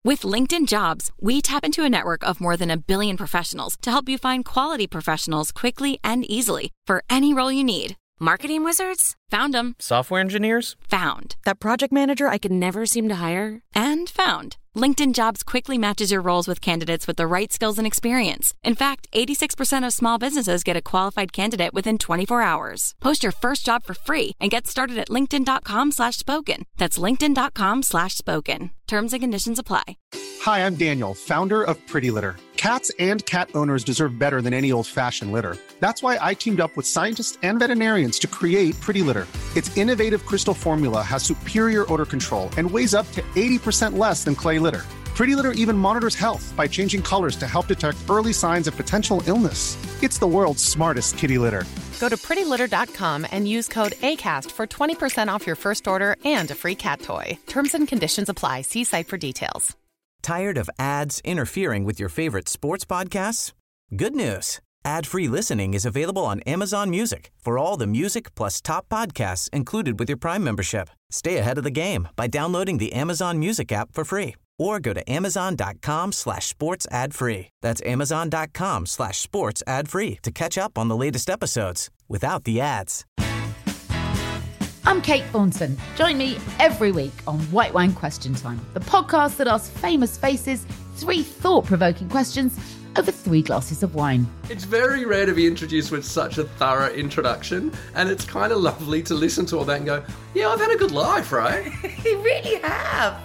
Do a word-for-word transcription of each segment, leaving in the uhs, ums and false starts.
With LinkedIn Jobs, we tap into a network of more than a billion professionals to help you find quality professionals quickly and easily for any role you need. Marketing wizards? Found them. Software engineers? Found. That project manager I could never seem to hire? And found. LinkedIn Jobs quickly matches your roles with candidates with the right skills and experience. In fact, eighty-six percent of small businesses get a qualified candidate within twenty-four hours. Post your first job for free and get started at linkedin.com slash spoken. That's linkedin.com slash spoken. Terms and conditions apply. Hi, I'm Daniel, founder of Pretty Litter. Cats and cat owners deserve better than any old-fashioned litter. That's why I teamed up with scientists and veterinarians to create Pretty Litter. Its innovative crystal formula has superior odor control and weighs up to eighty percent less than clay litter. Pretty Litter even monitors health by changing colors to help detect early signs of potential illness. It's the world's smartest kitty litter. Go to pretty litter dot com and use code ACAST for twenty percent off your first order and a free cat toy. Terms and conditions apply. See site for details. Tired of ads interfering with your favorite sports podcasts? Good news. Ad-free listening is available on Amazon Music for all the music plus top podcasts included with your Prime membership. Stay ahead of the game by downloading the Amazon Music app for free or go to amazon.com slash sports ad free. That's amazon.com slash sports ad free to catch up on the latest episodes without the ads. I'm Kate Thornton. Join me every week on White Wine Question Time, the podcast that asks famous faces three thought-provoking questions over three glasses of wine. It's very rare to be introduced with such a thorough introduction, and it's kind of lovely to listen to all that and go, yeah, I've had a good life, right? You really have.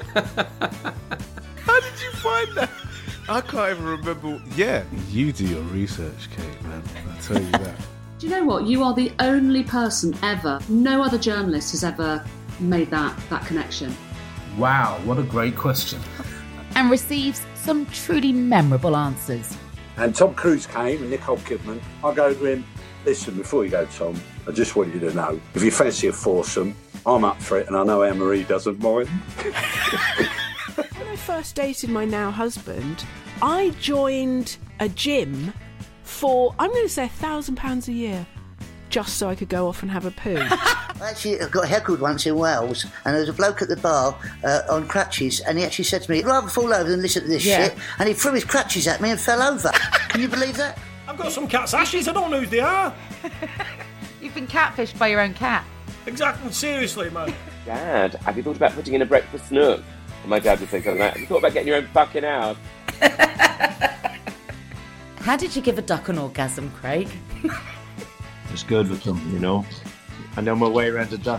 How did you find that? I can't even remember. Yeah, you do your research, Kate, man. I'll tell you that. Do you know what? You are the only person ever, no other journalist has ever made that, that connection. Wow, what a great question. And receives some truly memorable answers. And Tom Cruise came and Nicole Kidman. I go to him, listen, before you go, Tom, I just want you to know, if you fancy a foursome, I'm up for it, and I know Anne-Marie doesn't mind. When I first dated my now husband, I joined a gym for, I'm going to say, a thousand pounds a year, just so I could go off and have a poo. Actually, I got heckled once in Wales, and there was a bloke at the bar uh, on crutches, and he actually said to me, I'd rather fall over than listen to this Yeah. shit, and he threw his crutches at me and fell over. Can you believe that? I've got some cat's ashes, I don't know who they are. You've been catfished by your own cat. Exactly, seriously, man. Dad, have you thought about putting in a breakfast nook? And my dad would say something like, have you thought about getting your own fucking house? How did you give a duck an orgasm, Craig? Just good with them, you know. I know my way around a duck.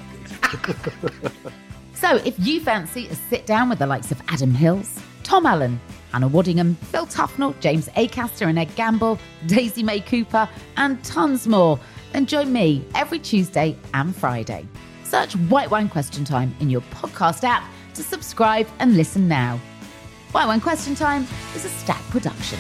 So if you fancy a sit down with the likes of Adam Hills, Tom Allen, Hannah Waddingham, Phil Tufnell, James Acaster and Ed Gamble, Daisy May Cooper, and tons more, then join me every Tuesday and Friday. Search White Wine Question Time in your podcast app to subscribe and listen now. White Wine Question Time is a Stack production.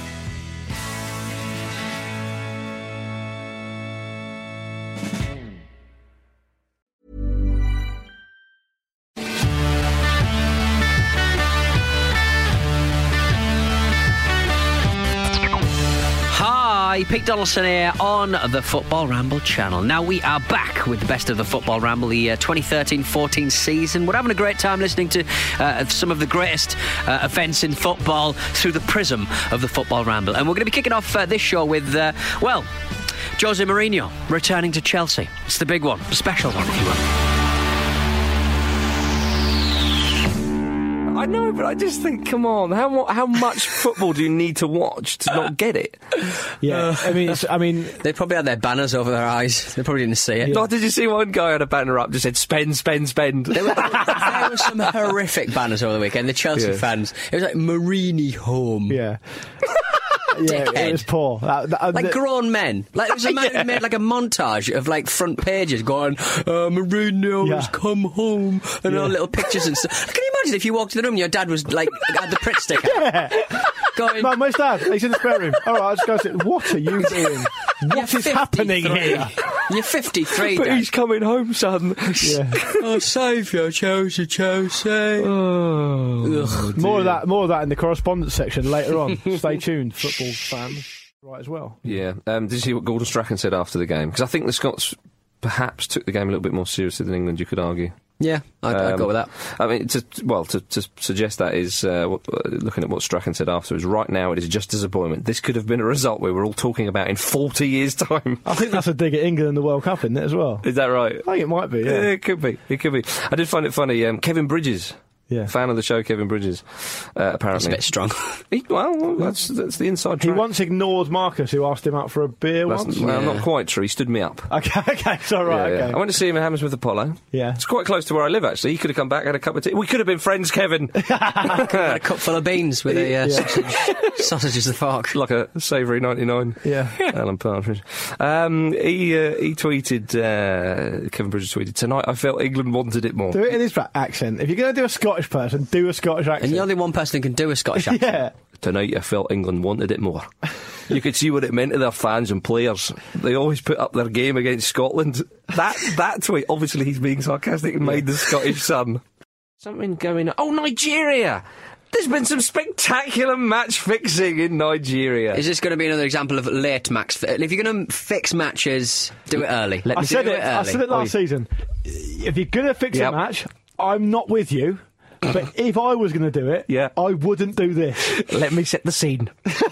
Hi, Pete Donaldson here on the Football Ramble channel. Now we are back with the best of the Football Ramble, the uh, twenty thirteen fourteen season. We're having a great time listening to uh, some of the greatest uh, events in football through the prism of the Football Ramble. And we're going to be kicking off uh, this show with, uh, well, Jose Mourinho returning to Chelsea. It's the big one, the special one, if you will. I know, but I just think, come on, how how much football do you need to watch to not get it? Yeah, uh, I mean, it's, I mean, they probably had their banners over their eyes. They probably didn't see it. Yeah. Oh, did you see one guy had a banner up just said "spend, spend, spend"? There were, there were some horrific banners over the weekend. The Chelsea yeah. fans, it was like Mourinho home. Yeah. Yeah, it was poor. That, that, like the, grown men. Like it was a man yeah. who made like a montage of like front pages going, uh, Mourinho yeah. has come home, and yeah. all little pictures and stuff. Can you imagine if you walked in the room and your dad was like had the Pritt stick out? Yeah. Going, Mum, where's Dad? He's in the spare room. All right, I'll just go sit. What are you doing? What is happening here? You're fifty-three, But Dad. he's coming home, son. Yeah. Oh, saviour, Chelsea, Chelsea. Oh, Ugh, more of that, more of that in the correspondence section later on. Stay tuned, football fans. Right as well. Yeah. Um, did you see what Gordon Strachan said after the game? Because I think the Scots perhaps took the game a little bit more seriously than England, you could argue. Yeah, I'd, um, I'd go with that. I mean, to, well, to, to suggest that is, uh, what, uh, looking at what Strachan said afterwards, right now it is just disappointment. This could have been a result we were all talking about in forty years' time. I think that's a dig at England in the World Cup, isn't it, as well? Is that right? I think it might be, yeah. yeah it could be. It could be. I did find it funny. Um, Kevin Bridges. Yeah. Fan of the show, Kevin Bridges, uh, apparently. That's a bit strong. he, well, that's, that's the inside track. He once ignored Marcus, who asked him out for a beer that's, once. Well, yeah. not quite true. He stood me up. Okay, okay, it's all right, yeah, okay. Yeah. I went to see him at Hammersmith Apollo. Yeah. It's quite close to where I live, actually. He could have come back, had a cup of tea. We could have been friends, Kevin. Had a cup full of beans with a uh, Yeah. sausage, sausage as the fork. Like a savoury ninety-nine. Yeah. Alan Partridge. Um, he, uh, he tweeted, uh, Kevin Bridges tweeted, tonight I felt England wanted it more. Do it in his accent. If you're going to do a Scottish person, do a Scottish accent. And you're the one person who can do a Scottish accent. Yeah. Tonight I felt England wanted it more. You could see what it meant to their fans and players. They always put up their game against Scotland. That that tweet, obviously he's being sarcastic and made the Scottish Sun. Something going on. Oh, Nigeria! There's been some spectacular match fixing in Nigeria. Is this going to be another example of late match? Fi- if you're going to fix matches, do it early. Let I me said do it, it early. I said it last Oi. season. If you're going to fix Yep. a match, I'm not with you. But if I was going to do it, Yeah. I wouldn't do this. Let me set the scene.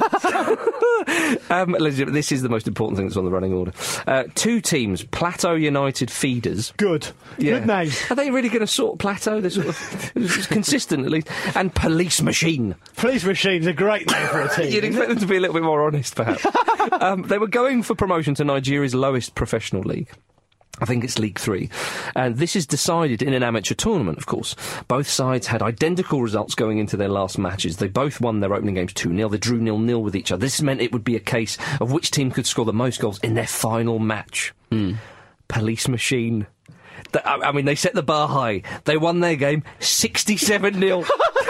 um, legit, this is the most important thing that's on the running order. Uh, two teams, Plateau United feeders. Good. Yeah. Good name. Are they really going to sort Plateau? They're sort of it's consistent, at least. And Police Machine. Police Machine's a great name for a team. You'd expect them to be a little bit more honest, perhaps. um, they were going for promotion to Nigeria's lowest professional league. I think it's League Three. And this is decided in an amateur tournament, of course. Both sides had identical results going into their last matches. They both won their opening games two nil. They drew nil nil with each other. This meant it would be a case of which team could score the most goals in their final match. Mm. Police Machine. Th- I, I mean, they set the bar high. They won their game sixty-seven nil.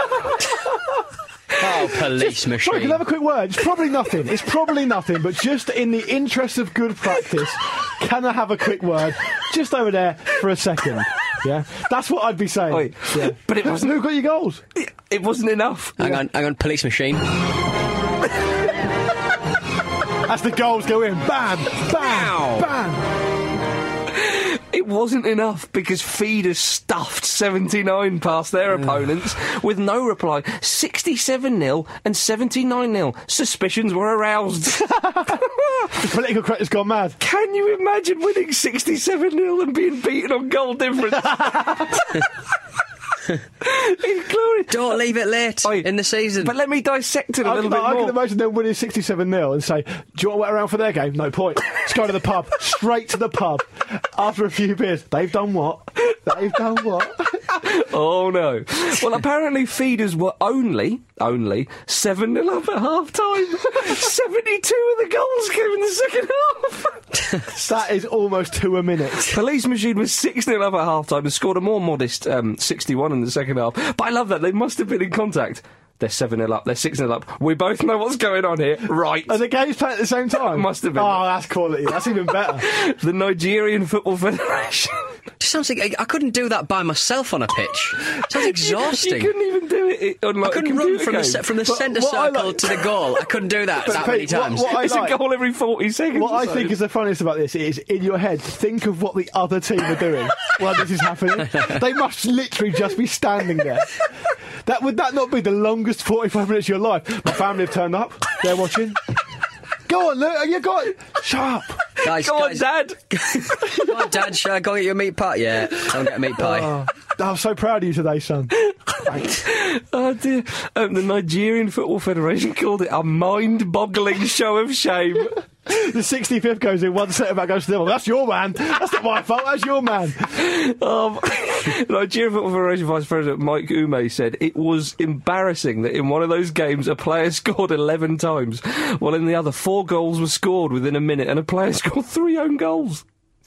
Oh, Police Machine. Sorry, can I have a quick word? It's probably nothing. It's probably nothing, but just in the interest of good practice, can I have a quick word? Just over there for a second. Yeah? That's what I'd be saying. Oi. Yeah. But it wasn't... Who got your goals? It, it wasn't enough. Hang on, hang on, Police Machine. As the goals go in. Bam! Bam! Bam! It wasn't enough because feeders stuffed seventy-nine past their opponents with no reply. sixty-seven nil and seventy-nine nil. Suspicions were aroused. The political correct's gone mad. Can you imagine winning sixty-seven nil and being beaten on goal difference? It's glorious. Don't leave it late Oi, in the season. But let me dissect it a I little can, bit I more. can imagine them winning sixty-seven nil and say, do you want to wait around for their game? No point. Let's go to the pub. Straight to the pub. After a few beers. They've done what? They've done what? Oh no. Well, apparently feeders were only, only, seven nil up at half time. seventy-two of the goals came in the second half. That is almost two a minute. Police Machine was six nil up at half time and scored a more modest um, sixty-one in the second half. But I love that. They must have been in contact. They're seven nil up, they're six nil up. We both know what's going on here. Right. Are the games played at the same time? Must have been. Oh, that's quality. That's even better. The Nigerian Football Federation. Just sounds like I, I couldn't do that by myself on a pitch. Sounds exhausting. You couldn't even do it on like I couldn't a run computer from the, game. se- from the But centre what I circle like- to the goal. I couldn't do that But that Pete, many what- times. what I It's like- a goal every forty seconds. What or I so. think is the funniest about this is, in your head, think of what the other team are doing while this is happening. They must literally just be standing there. That would that not be the longest forty-five minutes of your life? My family have turned up. They're watching. Go on, Luke. You got it. Shut up. Guys, Go on, guys, Dad. Come on, Dad, shall I go get you a meat pie? Yeah, I'll get a meat pie. Oh, I'm so proud of you today, son. Thanks. Oh dear. Um, the Nigerian Football Federation called it a mind-boggling show of shame. The sixty-fifth goes in, one centre back goes to the other. That's your man. That's not my fault. That's your man. Um, Nigerian Football Federation Vice President Mike Ume said it was embarrassing that in one of those games a player scored eleven times, while in the other four goals were scored within a minute and a player scored three own goals.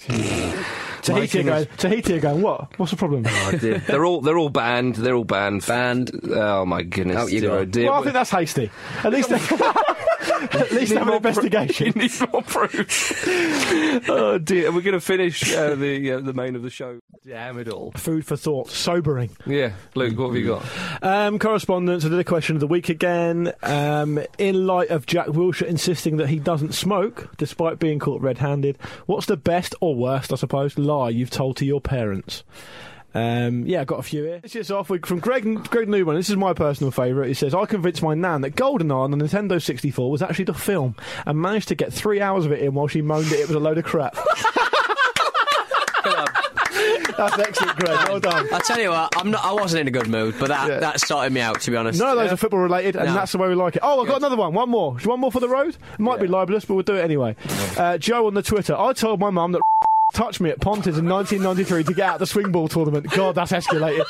Tahiti are going, Tahiti are going, what? What's the problem? Oh dear. They're all they're all banned. They're all banned. Banned. Oh my goodness. Out you dear, go. oh dear. Well, I think that's hasty. At least they, at least Need have an more pro- investigation. You need more proof. Oh dear. We're going to finish uh, the uh, the main of the show. Damn it all. Food for thought. Sobering. Yeah. Luke, what have you got? Um, correspondence, I did a question of the week again. Um, in light of Jack Wilshere insisting that he doesn't smoke, despite being caught red-handed, what's the best, or worst, I suppose, lie you've told to your parents? Um, yeah, I got a few here. This is off with, from Greg Greg Newman. This is my personal favourite. He says, I convinced my nan that GoldenEye on the Nintendo sixty-four was actually the film and managed to get three hours of it in while she moaned that it was a load of crap. That's excellent, Greg. Well done. I tell you what, I'm not. I wasn't in a good mood, but that Yeah. that sorted me out, to be honest. None of those Yeah. are football related, and No. that's the way we like it. Oh, I've got another one. One more. One more for the road? It might be libelous, but we'll do it anyway. Uh, Joe on the Twitter. I told my mum that touched me at Pontins in nineteen ninety-three to get out the swing ball tournament. God, that's escalated.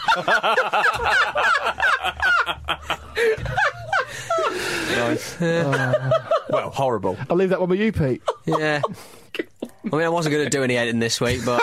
Nice. Uh, well, horrible. I'll leave that one with you, Pete. Yeah. I mean, I wasn't going to do any editing this week, but...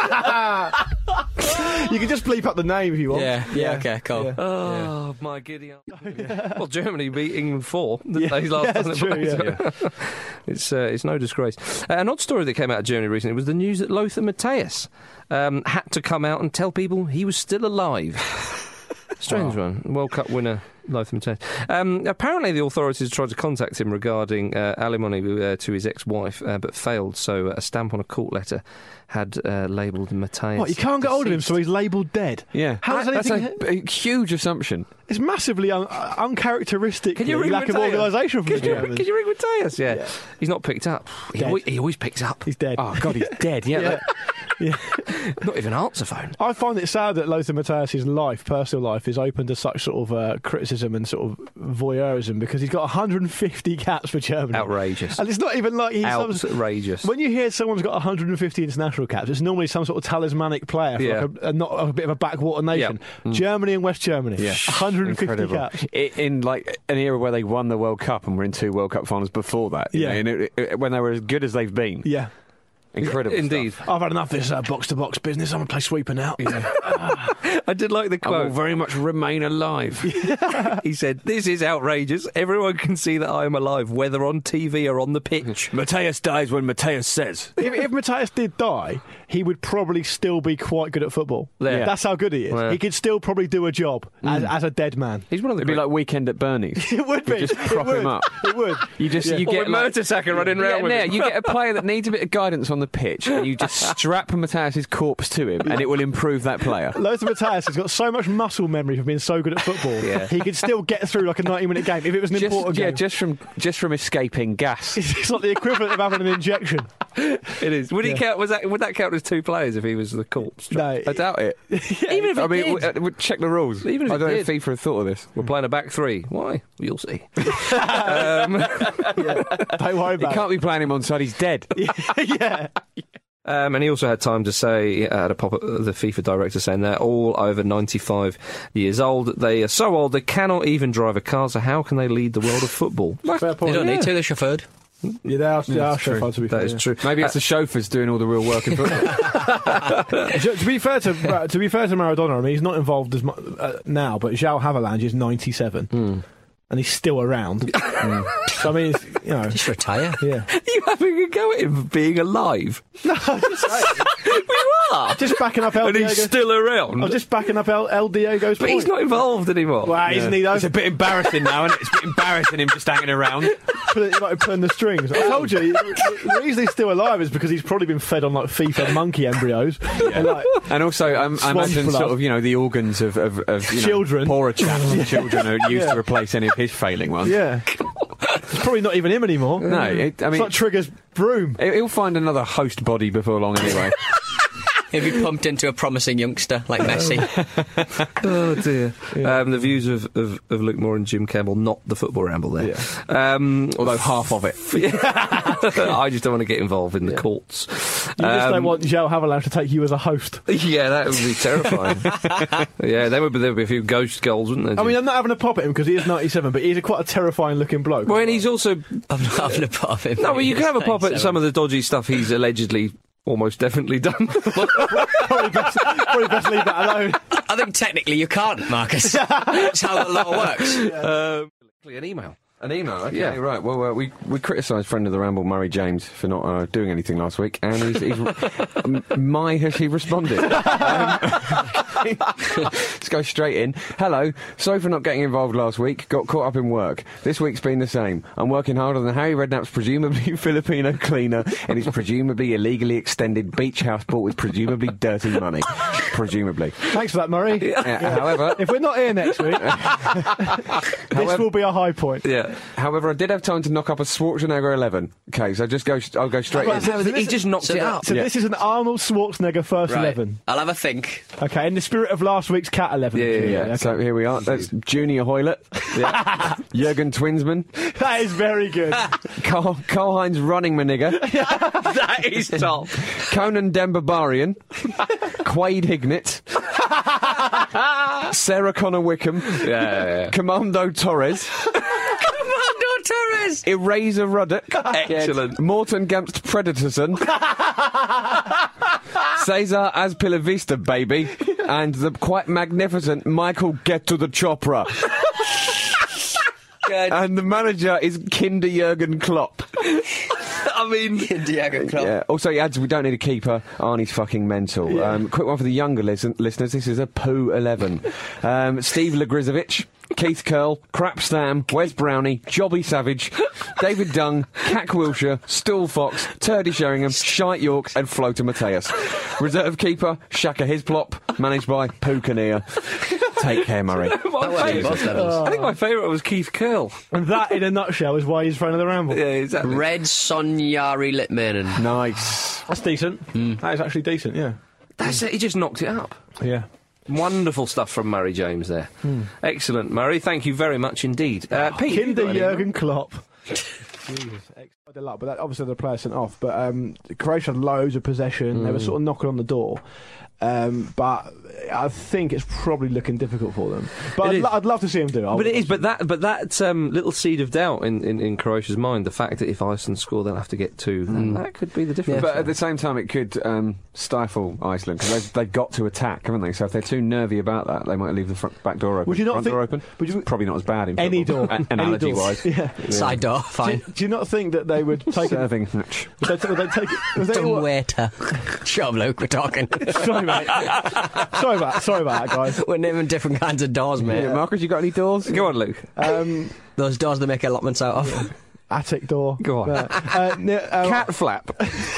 You can just bleep up the name if you want. Yeah, yeah, okay, cool. Yeah. Oh, my giddy up. Well, Germany beat England four, didn't Yeah, they, last yeah, time that's they true, played? yeah. it's, uh, it's no disgrace. Uh, an odd story that came out of Germany recently was the news that Lothar Matthäus um, had to come out and tell people he was still alive. Strange Wow. one. World Cup winner, Lothar Matthäus. Um, apparently the authorities tried to contact him regarding uh, alimony uh, to his ex-wife, uh, but failed, so uh, a stamp on a court letter had uh, labelled Matthäus. What, you can't get hold of him, so he's labelled dead? Yeah. How does That's anything... a, a huge assumption. It's massively un- uh, uncharacteristic. Can you ring lack of Matthäus? organisation from Can the you, Germans. can you ring Matthäus? Yeah. Yeah. He's not picked up. He Dead. always, he always picks up. He's dead. Oh, God, he's dead. Yeah. Yeah. that- Yeah. Not even answer phone. I find it sad that Lothar Matthäus' life, personal life, is open to such sort of uh, criticism and sort of voyeurism because he's got one hundred fifty caps for Germany. Outrageous. And it's not even like he's some- Outrageous. when you hear someone's got one hundred fifty international caps, it's normally some sort of talismanic player for Yeah. like a, a, not a bit of a backwater nation. Mm. Germany and West Germany, Yeah. one hundred fifty Incredible. caps. I- In like an era where they won the World Cup and were in two World Cup finals before that. you Yeah. know, and it, it, when they were as good as they've been. Yeah. Incredible. Indeed. stuff. I've had enough of this uh, box-to-box business. I'm going to play sweeper now. I did like the I will quote. very much remain alive. He said, "This is outrageous. Everyone can see that I am alive, whether on T V or on the pitch." Matthäus dies when Matthäus says. if, if Matthäus did die, he would probably still be quite good at football. Yeah. That's how good he is. Yeah. He could still probably do a job as, as a dead man. He's one of the It'd be great- like Weekend at Bernie's. It would be. Just It prop would. him up. It would. You just Yeah. you Or get with like, Mertesacker running you round get, with yeah, him. you get a player that needs a bit of guidance on the pitch, and you just strap Matthäus' corpse to him, and it will improve that player. Lothar Matthäus has got so much muscle memory from being so good at football. Yeah. He could still get through like a ninety-minute game if it was an Just, important yeah, game. just from just from escaping gas. It's like the equivalent of having an injection. It is. Would he Yeah. count? Was that? Would that count as two players if he was the corpse? No, I doubt it. Even if I it mean, did. w- uh, check the rules. Even if I it don't know did. if FIFA have thought of this. We're playing a back three. Why? You'll see. um, don't worry You about can't be playing him on side. He's dead. it. Yeah. Um, and he also had time to say, uh, at a pop at the FIFA director saying they're all over ninety-five years old. They are so old they cannot even drive a car, so how can they lead the world of football? Fair point. They don't Yeah. need to, they're chauffeured. Yeah, they are, they are That's true. chauffeurs, to be That fair, is yeah. true. Maybe it's the chauffeurs doing all the real work in football. to, to be fair to uh, to be fair to Maradona, I mean he's not involved as much uh, now, but João Havelange is ninety-seven, Mm. and he's still around. mm. So I mean, it's, you know, Just retire. yeah. Are you having a go at him for being alive? No, just, You are! just backing up El And Diego. he's still around. I'm just backing up El, El Diego's But point. he's not involved anymore. Well, isn't he though? It's a bit embarrassing now, isn't it? It's a bit embarrassing him just hanging around. Pulling, like, pulling the strings. I told you, the reason he's still alive is because he's probably been fed on like FIFA monkey embryos. And, like, And also, um, I Swamp imagine blood. sort of, you know, the organs of, of, of you know, Children. poorer chaps and children are used Yeah. to replace any of his failing ones. yeah. It's probably not even him anymore. No, it, I It's mean, like Trigger's broom. he'll find another host body before long anyway. He'll be pumped into a promising youngster like Messi. Oh dear. Um, the views of, of, of Luke Moore and Jim Campbell, not the football ramble there. Um, Although half of it. I just don't want to get involved in the courts. You just Um, don't want João Havelange to take you as a host. Yeah, that would be terrifying. Yeah, there would be, there would be a few ghost goals, wouldn't there? I mean, I'm not having a pop at him because he is ninety-seven, but he's a quite a terrifying looking bloke. well, and he's also... I'm not having a pop of him. No, well, you can have a pop at He's some of the dodgy stuff he's allegedly almost definitely done. probably, best, probably best leave that alone. I think technically you can't, Marcus. That's how the law works. um, an email. An email, okay, Yeah. right. Well, uh, we we criticised friend of the Ramble, Murray James, for not uh, doing anything last week, and he's, he's um, my has he responded? Um, let's go straight in. Hello, sorry for not getting involved last week. Got caught up in work. This week's been the same. I'm working harder than Harry Redknapp's presumably Filipino cleaner and his presumably illegally extended beach house bought with presumably dirty money. presumably. Thanks for that, Murray. Yeah, however, if we're not here next week, this However- will be a high point. Yeah. however, I did have time to knock up a Schwarzenegger eleven. Okay, so just go. I'll go straight Right, in. so he this- just knocked so it that- out. So Yeah. this is an Arnold Schwarzenegger first Right. eleven. I'll have a think. Okay, in the spirit of last week's Cat eleven. Yeah, yeah, yeah. Okay. So here we are. That's Junior Hoylett, yeah. Jurgen Twinsman, That is very good. Karl, Karl-Heinz Running Manigger, That is top. Conan Dembabarian, Quaid Hignett, Sarah Connor Wickham, Yeah, yeah, yeah. Commando Torres, Commando Torres. Eraser Ruddock, Excellent. Morton Gamst Predatorson, Cesar Azpilavista, baby, and the quite magnificent Michael Get to the Chopra. Good. And the manager is Kinder Jurgen Klopp. I mean, Diego Klopp. Yeah. Also, he adds, we don't need a keeper. Arnie's fucking mental. Um, quick one for the younger listen- listeners. This is a Poo eleven. Um, Steve Legrizovic, Keith Curl, Crap Stam, Wes Brownie, Jobby Savage, David Dung, Cack Wilshire, Stool Fox, Turdy Sheringham, Shite York, and Floater Mateus. Reserve keeper, Shaka Hisplop, managed by Poo Kinnear. Take care, Murray. My favourite- I think my favourite was Keith Curl. And that, in a nutshell, is why he's friend of the Ramble. Yeah, exactly. Red Sonyari Litmanen. Nice. That's decent. That is actually decent, yeah. That's it. He just knocked it up. Yeah. Wonderful stuff from Murray James there. Excellent, Murray. Thank you very much indeed. Uh, Pete, have you Kinder got any- Jurgen Klopp. Jesus, quite a lot, but that, obviously the player sent off. But um, Croatia had loads of possession. They were sort of knocking on the door. Um, but I think it's probably looking difficult for them. But It I'd, is. lo- I'd love to see him do it. I But would it is, love but that, but that um, little seed of doubt in, in, in Croatia's mind, the fact that if Iceland score, they'll have to get two, then that could be the difference. But at the same time, it could um, stifle Iceland because they've, they've got to attack, haven't they? So if they're too nervy about that, they might leave the front, back door open. Would you not front think- door open? would you- Probably not as bad in Any football. door. A- Any analogy door. wise. Yeah. Side door, fine. Do, do you not think that they would take it? Serving match. Would they, would they take it? Was they, Dumb waiter. Shut up, Luke, we're talking. sorry, mate. Sorry about that. Sorry about that, guys. We're naming different kinds of doors, mate. Yeah, Marcus, you got any doors? Go on, Luke. Um, Those doors they make allotments out of. attic door. Go on. Uh, uh, ne- uh, Cat flap.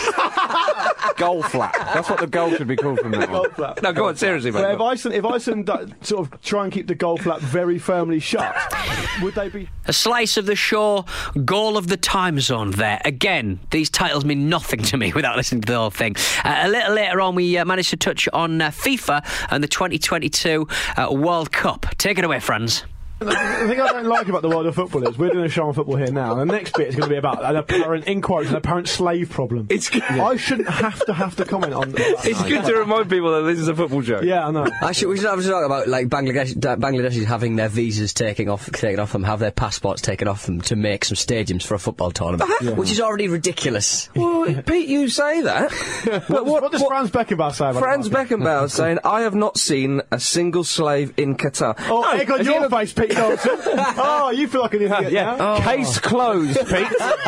Goal flap. That's what the goal should be called from now on. goal flap. No, go on, seriously, mate. Well, if Iceland, if Iceland uh, sort of try and keep the goal flap very firmly shut, would they be? A slice of the show, goal of the time zone there. Again, these titles mean nothing to me without listening to the whole thing. Uh, a little later on, we uh, managed to touch on uh, FIFA and the twenty twenty-two uh, World Cup. Take it away, Franz. The thing I don't like about the world of football is we're doing a show on football here now, and the next bit is going to be about an apparent, in quotes, an apparent slave problem. It's good. I shouldn't have to have to comment on that. It's good to remind people that this is a football show. Yeah, I know. Actually, we should have to talk about like Bangladesh, Bangladeshis having their visas taken off, taken off them, have their passports taken off them to make some stadiums for a football tournament, Yeah. which is already ridiculous. Well, Pete, you say that. But what, what does Franz Beckenbauer say about Franz it? Beckenbauer saying, I have not seen a single slave in Qatar. Oh, No, egg on has he your ever- face, Pete Johnson. Oh, you feel like an idiot Yeah. now. Case closed, Pete.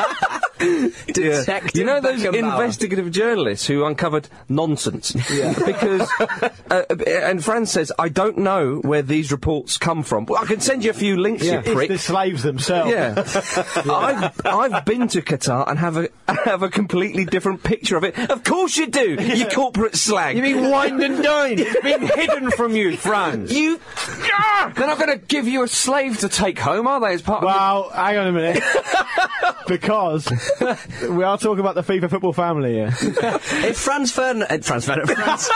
Detective You know those Beckenbauer. investigative journalists who uncovered nonsense? Yeah. Because, uh, and Franz says, I don't know where these reports come from. Well, I can send you a few links, Yeah, you it's prick. the slaves themselves. Yeah, I've, I've been to Qatar and have a have a completely different picture of it. Of course you do, you corporate slag. You mean wined and dined? It's been hidden from you, Franz. You, They're not going to give you a slave to take home, are they? As part of Well, hang on a minute. Because we are talking about the FIFA football family here. If Franz Ferdinand, uh, Franz Ferdinand, Franz,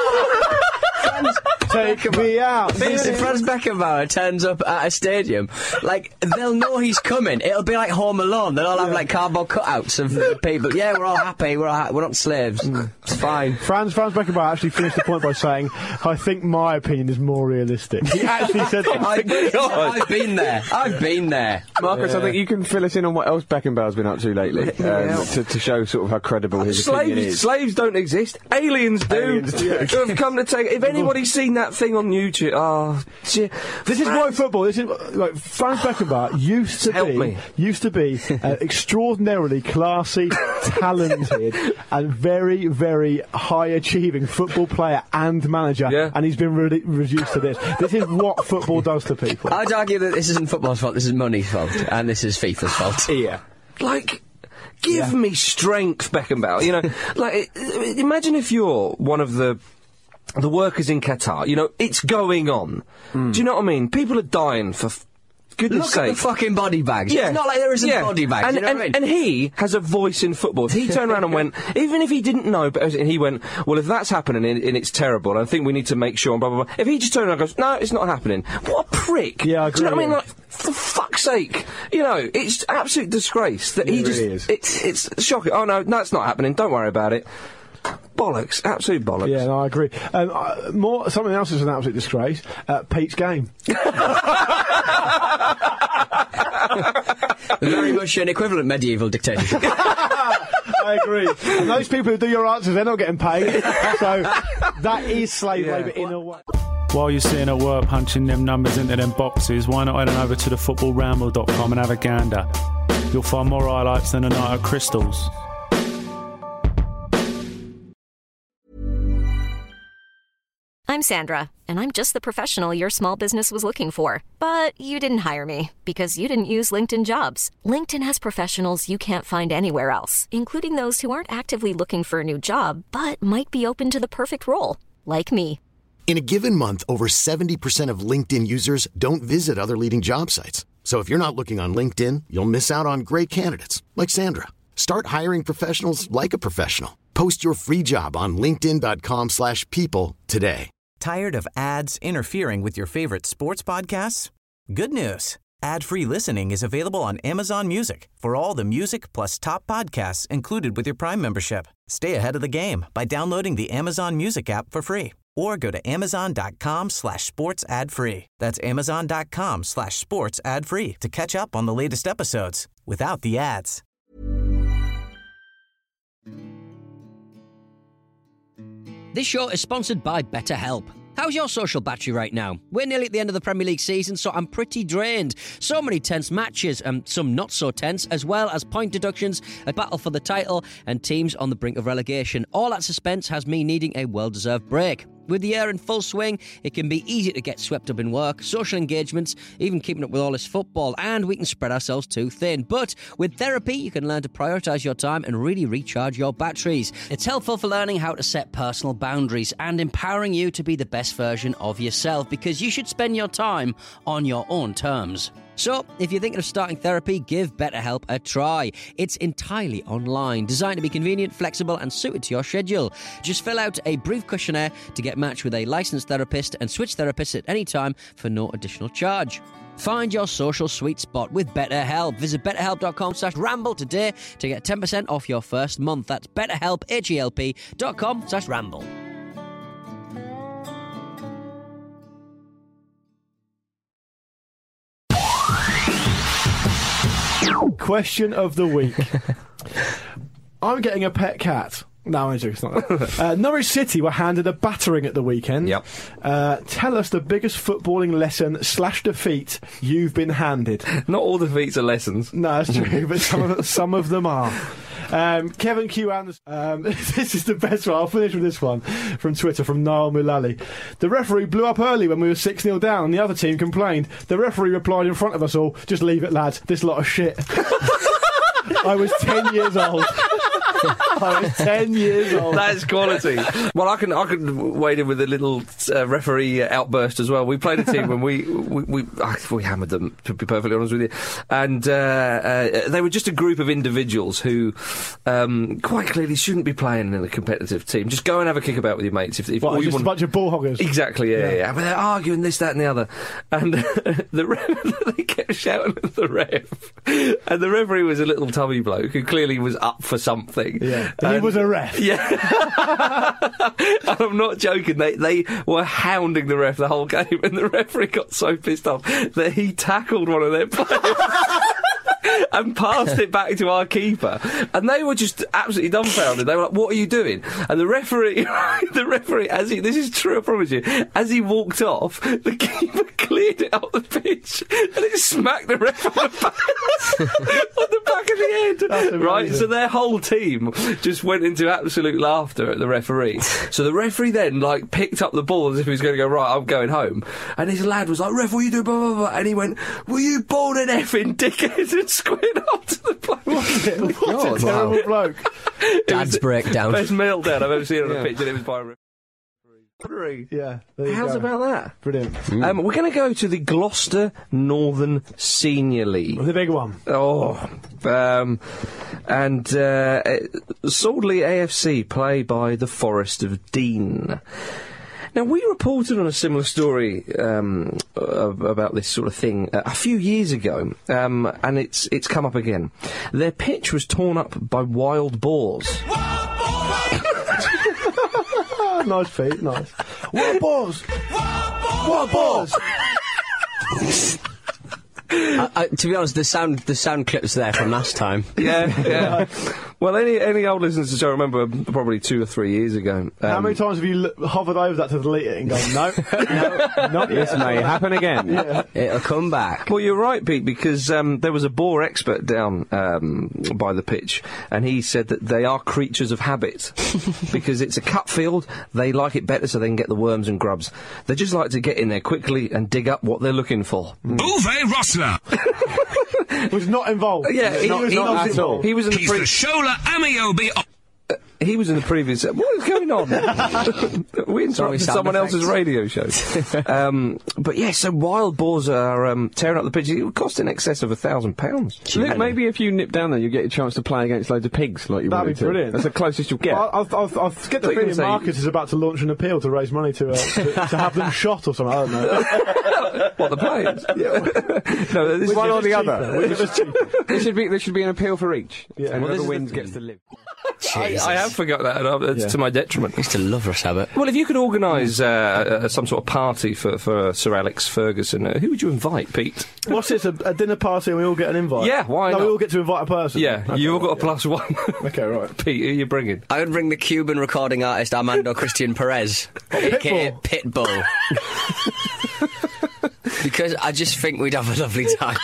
Franz Take me out. If Franz Beckenbauer turns up at a stadium, like, they'll know he's coming. It'll be like Home Alone. They'll all have, like, cardboard cutouts of the people. Yeah, we're all happy. We're all ha- we're not slaves. It's fine. Franz, Franz Beckenbauer actually finished the point by saying, I think my opinion is more realistic. He actually said that. I've, I've been there. I've been there. Marcus, I think you can fill us in on what else Beckenbauer's been up to lately, um, to, to show sort of how credible his opinion Slaves, is. slaves don't exist. Aliens do. Aliens do. Who have come to take. If anybody's seen that thing on YouTube, oh, gee, This is why football. This is like Franz Beckenbauer used to Help be me. used to be uh, extraordinarily classy, talented, and very, very high achieving football player and manager. Yeah. And he's been re- reduced to this. This is what football does to people. I'd argue that this isn't football's fault. This is money's fault, and this is FIFA's fault. Yeah. like. Give Yeah. me strength, Beckenbauer. You know, like, i- imagine if you're one of the the workers in Qatar, you know, it's going on. Hmm. Do you know what I mean? People are dying for... F- Goodness Look sake. at the fucking body bags. Yeah. It's not like there isn't yeah. body bags. And, you know and, what I mean? and he has a voice in football. If he turned around and went, even if he didn't know, but he went, well, if that's happening and, and it's terrible, and I think we need to make sure, and blah, blah, blah. If he just turned around and goes, no, it's not happening. What a prick. Yeah, I Do you know what I mean? agree. Like, for fuck's sake. You know, it's absolute disgrace that Yeah, he it just... really is. It's, it's shocking. Oh, no, no, it's not happening. Don't worry about it. Bollocks. Absolute bollocks. Yeah, no, I agree. Um, uh, more, something else is an absolute disgrace. Uh, Pete's game. Very much an equivalent medieval dictatorship. I agree. And those people who do your answers, they're not getting paid. So that is slave Yeah. labour in a way. While you're sitting at work punching them numbers into them boxes, why not head on over to the football ramble dot com and have a gander? You'll find more highlights than a night at Crystals. I'm Sandra, and I'm just the professional your small business was looking for. But you didn't hire me because you didn't use LinkedIn Jobs. LinkedIn has professionals you can't find anywhere else, including those who aren't actively looking for a new job, but might be open to the perfect role, like me. In a given month, over seventy percent of LinkedIn users don't visit other leading job sites. So if you're not looking on LinkedIn, you'll miss out on great candidates like Sandra. Start hiring professionals like a professional. Post your free job on linkedin dot com slash people today. Tired of ads interfering with your favorite sports podcasts? Good news. Ad-free listening is available on Amazon Music for all the music plus top podcasts included with your Prime membership. Stay ahead of the game by downloading the Amazon Music app for free or go to amazon dot com slash sports ad free. That's amazon dot com slash sports ad free to catch up on the latest episodes without the ads. This show is sponsored by BetterHelp. How's your social battery right now? We're nearly at the end of the Premier League season, so I'm pretty drained. So many tense matches, and some not so tense, as well as point deductions, a battle for the title, and teams on the brink of relegation. All that suspense has me needing a well-deserved break. With the year in full swing, it can be easy to get swept up in work, social engagements, even keeping up with all this football, and we can spread ourselves too thin. But with therapy, you can learn to prioritise your time and really recharge your batteries. It's helpful for learning how to set personal boundaries and empowering you to be the best version of yourself, because you should spend your time on your own terms. So, if you're thinking of starting therapy, give BetterHelp a try. It's entirely online, designed to be convenient, flexible, and suited to your schedule. Just fill out a brief questionnaire to get matched with a licensed therapist and switch therapists at any time for no additional charge. Find your social sweet spot with BetterHelp. Visit betterhelp dot com slash ramble today to get ten percent off your first month. That's betterhelp, H E L P dot com slash ramble. Question of the week. I'm getting a pet cat. No, I'm joking. It's not that. uh, Norwich City were handed a battering at the weekend. Yep. Uh, tell us the biggest footballing lesson slash defeat you've been handed. Not all defeats are lessons. No, that's true, but some of, some of them are. Um, Kevin Q. Anderson. Um, this is the best one. I'll finish with this one from Twitter from Niall Mullally. The referee blew up early when we were six nil down and the other team complained. The referee replied in front of us all, just leave it, lads. This lot of shit. I was ten years old. I was ten years old. That's quality. Well, I can I can wade in with a little uh, referee outburst as well. We played a team when we we we, uh, we hammered them, to be perfectly honest with you, and uh, uh, they were just a group of individuals who um, quite clearly shouldn't be playing in a competitive team. Just go and have a kick about with your mates. If, if What, all you just want... a bunch of ball hoggers? Exactly, yeah, Yeah. yeah. yeah. But they're arguing this, that, and the other, and the ref, they kept shouting at the ref, and the referee was a little tubby bloke who clearly was up for something. Yeah. And he was a ref. Yeah. And I'm not joking. They they were hounding the ref the whole game, and the referee got so pissed off that he tackled one of their players. And passed it back to our keeper, and they were just absolutely dumbfounded. They were like, "What are you doing?" And the referee, the referee, as he, this is true, I promise you, as he walked off, the keeper cleared it up the pitch, and it smacked the ref on the back, on the back of the head. Right, so their whole team just went into absolute laughter at the referee. So the referee then like picked up the ball as if he was going to go, right, I'm going home, and his lad was like, "Ref, what are you doing?" Blah blah blah, and he went, "Were you born an effing dickhead?" and squid up to the bloke. What, what God, a terrible wow. bloke. Dad's breakdown. Best meltdown I've ever seen on a pitch, and it was by a referee. Yeah. there you How's go. about that? Brilliant. Um, we're going to go to the Gloucester Northern Senior League. The big one. Oh, um, and uh, Saldley A F C play by the Forest of Dean. Now, we reported on a similar story um, uh, about this sort of thing uh, a few years ago, um, and it's it's come up again. Their pitch was torn up by wild boars. Nice feet, nice. Wild boars! Wild boars! uh, uh, to be honest, the sound the sound clips there from last time. Yeah, yeah. Well, any any old listeners to show remember probably two or three years ago. Um, How many times have you l- hovered over that to delete it and gone, no, no, not This yet. may happen again. Yeah. It'll come back. Well, you're right, Pete, because um, there was a boar expert down um, by the pitch, and he said that they are creatures of habit. Because it's a cut field, they like it better so they can get the worms and grubs. They just like to get in there quickly and dig up what they're looking for. Uwe Rossler. Was not involved. Yeah, he, was he, not was, involved. he was in the He's pre- the Shola Amiobi. uh, he was in the previous. What is going on? We interrupted sound someone effects. else's radio show. um, but yeah, so wild boars are um, tearing up the pitch. It would cost in excess of a thousand pounds. Luke, maybe if you nip down there, you get a chance to play against loads of pigs like you That'd wanted be to. brilliant. That's the closest you'll get. Well, I've, I've, I've get the Thought you were feeling gonna say- Marcus is about to launch an appeal to raise money to, uh, to, to have them shot or something. I don't know. What, the players? No, this One or the cheaper. other. Which is cheaper. there should be there should be an appeal for each. Yeah. And Well, whoever this is wins the- gets to live. I, I have forgot that. and It's Yeah. to my detriment. I used to love Russ Abbott. Well, if you could organise uh, uh, some sort of party for, for Sir Alex Ferguson, uh, who would you invite, Pete? What's this, a, a dinner party and we all get an invite? Yeah, why no, not? we all get to invite a person? Yeah, Okay, you all got a yeah. plus one. Okay, right. Pete, who are you bringing? I would bring the Cuban recording artist Armando Christian Perez, aka Pitbull. Because I just think we'd have a lovely time.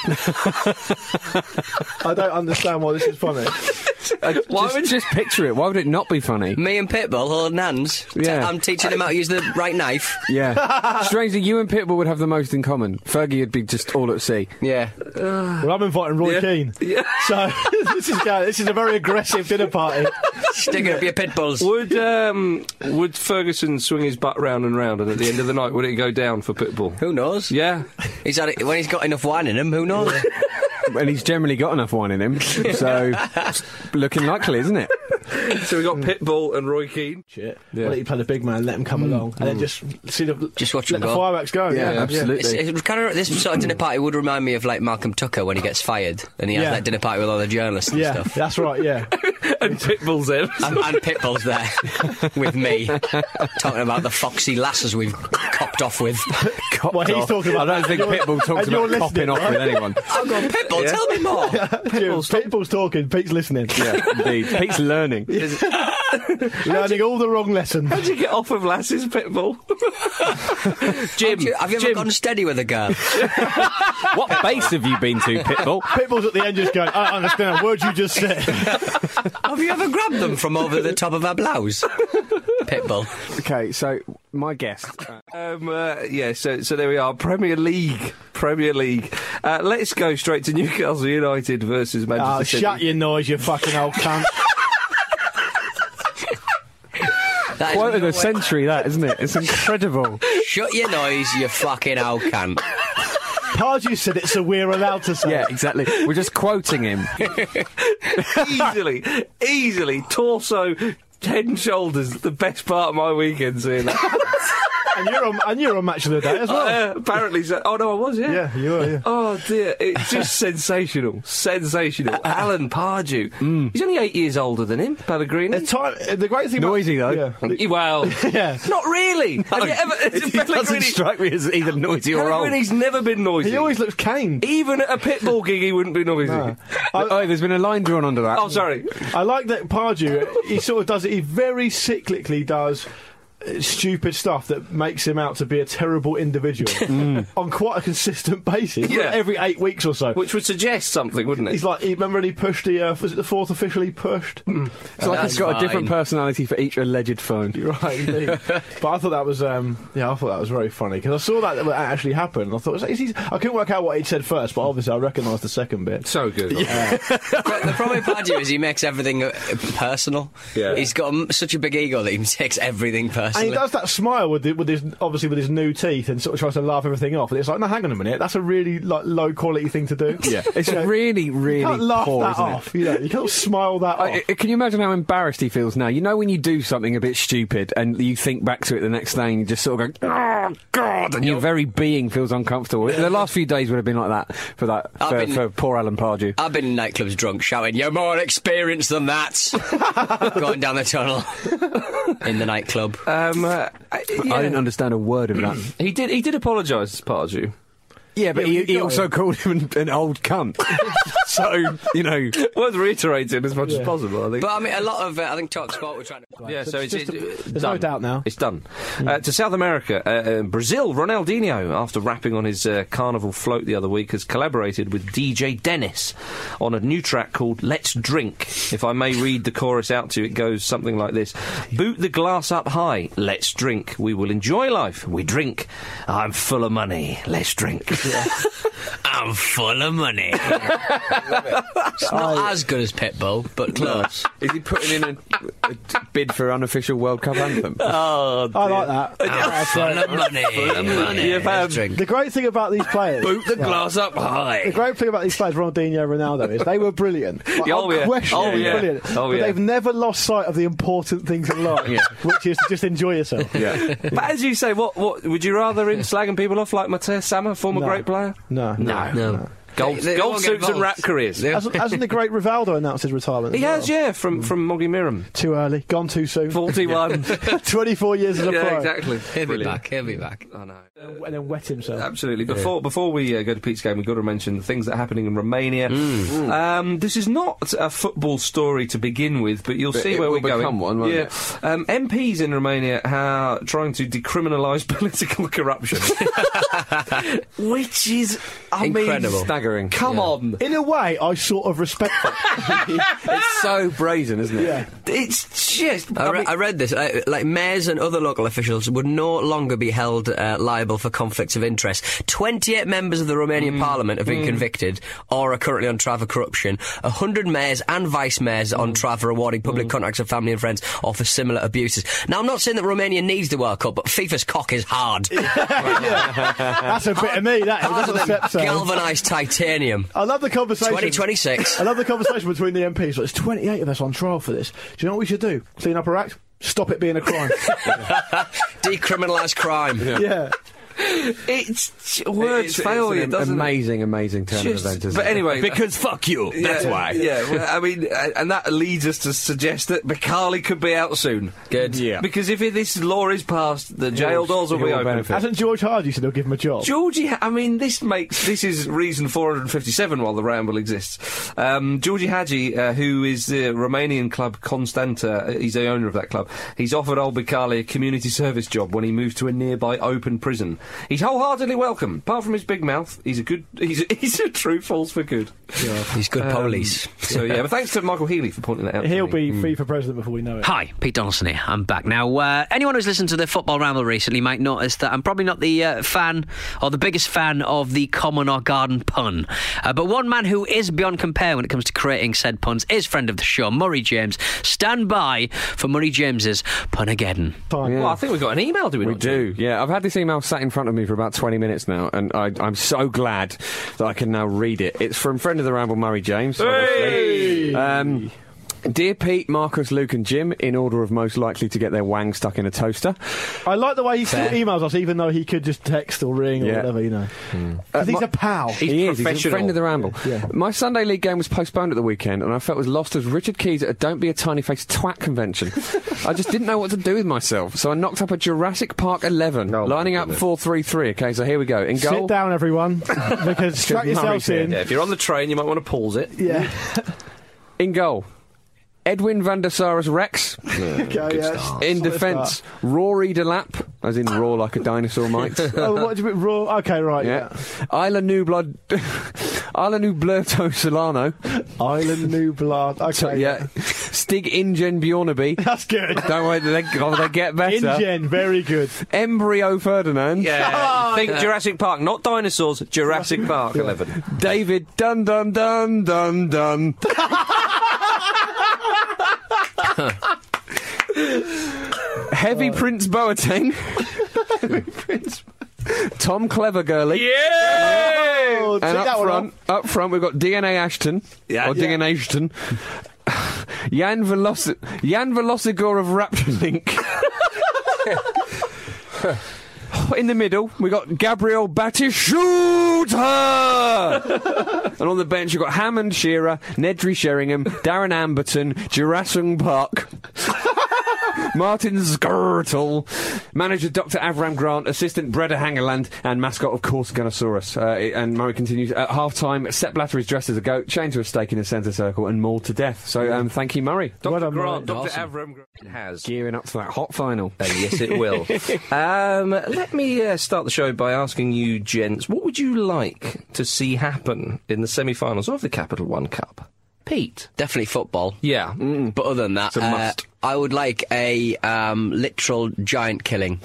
I don't understand why this is funny. Why just, would just picture it? Why would it not be funny? Me and Pitbull holding hands. Yeah. T- I'm teaching him how to use the right knife. Yeah. Strangely, you and Pitbull would have the most in common. Fergie would be just all at sea. Yeah. Well, I'm inviting Roy Yeah. Keane. Yeah. So this is going, this is a very aggressive dinner party. Sticking up your Pitbulls. Would um, would Ferguson swing his butt round and round, and at the end of the night, would it go down for Pitbull? Who knows? Yeah. He's had it, when he's got enough wine in him, who knows? And he's generally got enough wine in him, so it's looking likely, isn't it? So we got Pitbull and Roy Keane. Shit. Yeah. I'll let you play the big man, let him come along, and then just see the Just watch let him the go. fireworks go. Yeah, Yeah, absolutely. It's, it's kind of, this sort of dinner party would remind me of like Malcolm Tucker when he gets fired and he has Yeah. that dinner party with all the journalists and Yeah, stuff. that's right. Yeah. And Pitbull's there. And, and Pitbull's there with me talking about the foxy lasses we've copped off with. Well, he's talking about. I don't think You're- Pitbull talks and you're about copping listening, off right? with anyone. I'm going, Pitbull, Yeah. tell me more. Pitbull's, Pitbull's talking. Pete's listening. Yeah, indeed. Pete's learning. Learning all the wrong lessons. How'd you get off of lasses, Pitbull? Jim, Have you, have you ever Jim. gone steady with a girl? What base have you been to, Pitbull? Pitbull's at the end just going, I don't understand a word you just said. Have you ever grabbed them from over the top of her blouse? Pitbull. Okay, so my guest. Uh, Um, uh, yeah, so so there we are. Premier League, Premier League. Uh, let's go straight to Newcastle United versus Manchester Oh, City. shut your noise, you fucking old cunt. That is quote of no the way- century, that, isn't it? It's incredible. Shut your noise, you fucking old cunt. Pardew said it, so we're allowed to say Yeah, it. exactly. We're just quoting him. easily, easily, torso, head and shoulders, the best part of my weekend seeing that. And you're on, and you're on Match of the Day as well. Uh, apparently so. Oh, no, I was, yeah. Yeah, you were, yeah. Oh, dear. It's just sensational. Sensational. Alan Pardew. He's only eight years older than him, Pellegrini. The, time, the great thing Noisy, about, though. Yeah. Eh, Well, Yeah. not really. Have you ever... He doesn't Pellegrini, strike me as either noisy or old. Pellegrini's never been noisy. He always looks caned. Even at a pitbull gig, he wouldn't be noisy. No. Oh, there's been a line drawn under that. Oh, sorry. I like that Pardew, he sort of does it, he very cyclically does uh, stupid stuff that makes him out to be a terrible individual on quite a consistent basis. Yeah. Every eight weeks or so. Which would suggest something, wouldn't it? He's like, he, remember when he pushed the, uh, was it the fourth official he pushed? It's like That's he's got fine. a different personality for each alleged phone. You're right, indeed. But I thought that was, um, yeah, I thought that was very funny because I saw that, that actually happened. And I thought, is he, I couldn't work out what he'd said first, but obviously I recognised the second bit. So good. The problem with Pardew is he makes everything uh, personal. Yeah. He's got um, such a big ego that he takes everything personal. personally. And he does that smile with, the, with his obviously with his new teeth and sort of tries to laugh everything off. And it's like, no, hang on a minute, that's a really like low quality thing to do. Yeah, it's You know, really, really you can't laugh poor, that isn't it? off. You know, you can't smile that I, off. I- can you imagine how embarrassed he feels now? You know when you do something a bit stupid and you think back to it the next day and you just sort of go, oh, God, and your very being feels uncomfortable. The last few days would have been like that for that I've for, been- for poor Alan Pardew. I've been in nightclubs drunk, shouting, "You're more experienced than that!" going down the tunnel in the nightclub. Um, uh, I, yeah. I didn't understand a word of that. He did. He did apologise, Pardew. Yeah, but Yeah, he, he you also got called him an, an old cunt. So, you know. Worth reiterating as much Yeah. as possible, I think. But I mean, a lot of uh, I think Talk Sport were trying to. Yeah, so it's, just it's, a- it's there's done. no doubt now. It's done. Uh, to South America, uh, uh, Brazil, Ronaldinho, after rapping on his uh, carnival float the other week, has collaborated with D J Dennis on a new track called Let's Drink. If I may read the chorus out to you, it goes something like this. Boot the glass up high, let's drink. We will enjoy life, we drink. I'm full of money, let's drink. I'm full of money. It's not as good as Pitbull, but close. Is he putting in a, a bid for unofficial World Cup anthem? Oh, I like that. I'm That's full right. of money. Full of money. You've Let's had- drink. The great thing about these players, Boot the Right. glass up the high. great thing about these players, Ronaldinho, Ronaldo, is they were brilliant. Like, Oh, yeah. unquestionably Oh, yeah. brilliant. Oh, but yeah. they've never lost sight of the important things in life, Yeah. which is to just enjoy yourself. Yeah. But as you say, what, what would you rather him slagging people off like Matthias Sammer, former No. great player? No. No. No. Gold, They- they gold won't get suits and involved. rap careers. Hasn't, hasn't the great Rivaldo announced his retirement? He as has, well? yeah, from, from Moggy Miram. Too early. Gone too soon. forty-one. twenty-four years as a Yeah, pro. exactly. He'll be Brilliant. back. He'll be back. I know. And then wet himself. Absolutely. Before before we uh, go to Pete's game, we've got to mention the things that are happening in Romania. Mm. Um, this is not a football story to begin with, but you'll But see it where will we're going. become one, won't yeah. it? Um, M Ps in Romania are trying to decriminalise political corruption, which is I Incredible. Mean, Staggering. come Yeah. on. In a way, I sort of respect it. It's so brazen, isn't it? Yeah. It's just. I, I re- mean, I read this. Uh, like mayors and other local officials would no longer be held uh, liable for conflicts of interest. Twenty-eight members of the Romanian Mm. Parliament have been convicted or are currently on trial for corruption. A hundred mayors and vice mayors Mm. on trial for awarding public contracts of family and friends or for similar abuses. Now, I'm not saying that Romania needs the World Cup, but FIFA's cock is hard. That's a bit of me, that is. That's Harder what than Sepp says. galvanised titanium. I love the conversation. twenty twenty-six. I love the conversation between the M Ps. Like, there's twenty-eight of us on trial for this. Do you know what we should do? Clean up our act? Stop it being a crime. Decriminalise crime. yeah. it's words It's, fail you, it's an doesn't it? amazing, amazing turn Just- of events. Isn't but it? anyway, because fuck you. That's yeah, why. Yeah, well, I mean, uh, and that leads us to suggest that Bacali could be out soon. Good. Yeah. Because if it, this law is passed, the jail doors will he'll be open. benefit. Hasn't George Hardy said he'll give him a job? Georgie, ha- I mean, this makes this is reason four hundred fifty-seven while the ramble exists. Um, Georgie Hadji, uh, who is the Romanian club Constanta, uh, he's the owner of that club. He's offered old Bacali a community service job when he moves to a nearby open prison. He's wholeheartedly welcome. Apart from his big mouth, he's a good. He's a, he's a true force for good. Yeah. He's good Um, police. So yeah, but thanks to Michael Healy for pointing that out. to He'll me. be free for president before we know it. Hi, Pete Donaldson here. I'm back. Now, uh, anyone who's listened to the Football Ramble recently might notice that I'm probably not the uh, fan or the biggest fan of the common or garden pun. Uh, but one man who is beyond compare when it comes to creating said puns is friend of the show, Murray James. Stand by for Murray James's Punageddon. Yeah. Well, I think we've got an email, do we? We not, do, yeah. I've had this email sat in front of me for about twenty minutes now, and I, I'm so glad that I can now read it. It's from friend of the Ramble, Murray James. Obviously. Um, Dear Pete, Marcus, Luke and Jim, in order of most likely to get their wang stuck in a toaster. I like the way he Fair. emails us, even though he could just text or ring or Yeah. whatever, you know. Uh, Because he's my- a pal. he is, he's a professional. friend of the Ramble. Yeah. My Sunday League game was postponed at the weekend, and I felt as lost as Richard Keys at a Don't Be a Tiny Face twat convention. I just didn't know what to do with myself, so I knocked up a Jurassic Park eleven, Oh, my lining up goodness. four three three. Okay, so here we go. In Sit goal, down, everyone, because strap Murray's yourselves here. in. Yeah, if you're on the train, you might want to pause it. Yeah. in goal, Edwin van der Sarus Rex. Okay, yeah. In Solid defence, start. Rory Delap, as in raw like a dinosaur might. Oh, what do you mean? Raw? Okay, right, yeah. Yeah. Isla Nublar, Isla Nublerto Solano. Island New Blood. Okay, So, yeah. Stig Ingen Bjornaby. That's good. Don't worry, they, oh, they get better. InGen, very good. Embryo Ferdinand. Yeah, think Jurassic Park, not dinosaurs. Jurassic Park eleven. David Dun Dun Dun Dun Dun. Heavy Prince Boateng. Heavy Prince. Tom Clevergirly. Yeah! Oh, And take that up one front, up front, we've got D N A Ashton. Yeah. Or D N A Ashton. Jan, Veloci- Jan Velocigor of Raptor Link. In the middle, we got Gabriel Batistuta! And on the bench, you've got Hammond Shearer, Nedry Sheringham, Darren Amberton, Jurassic Park, Martin Skirtle, manager Doctor Avram Grant, assistant Breda Hangerland, and mascot, of course, Gunnosaurus. Uh, and Murray continues, at half-time, Sepp Blatter is dressed as a goat, chained to a stake in the centre circle, and mauled to death. So, um, thank you, Murray. Doctor Grant, Murray. Doctor Awesome. Avram Grant has. Gearing up for that hot final. Uh, yes, it will. um, let me uh, start the show by asking you, gents, what would you like to see happen in the semi-finals of the Capital One Cup? Pete? Definitely football. Yeah. Mm. But other than that, It's a uh, must. I would like a um, literal giant killing.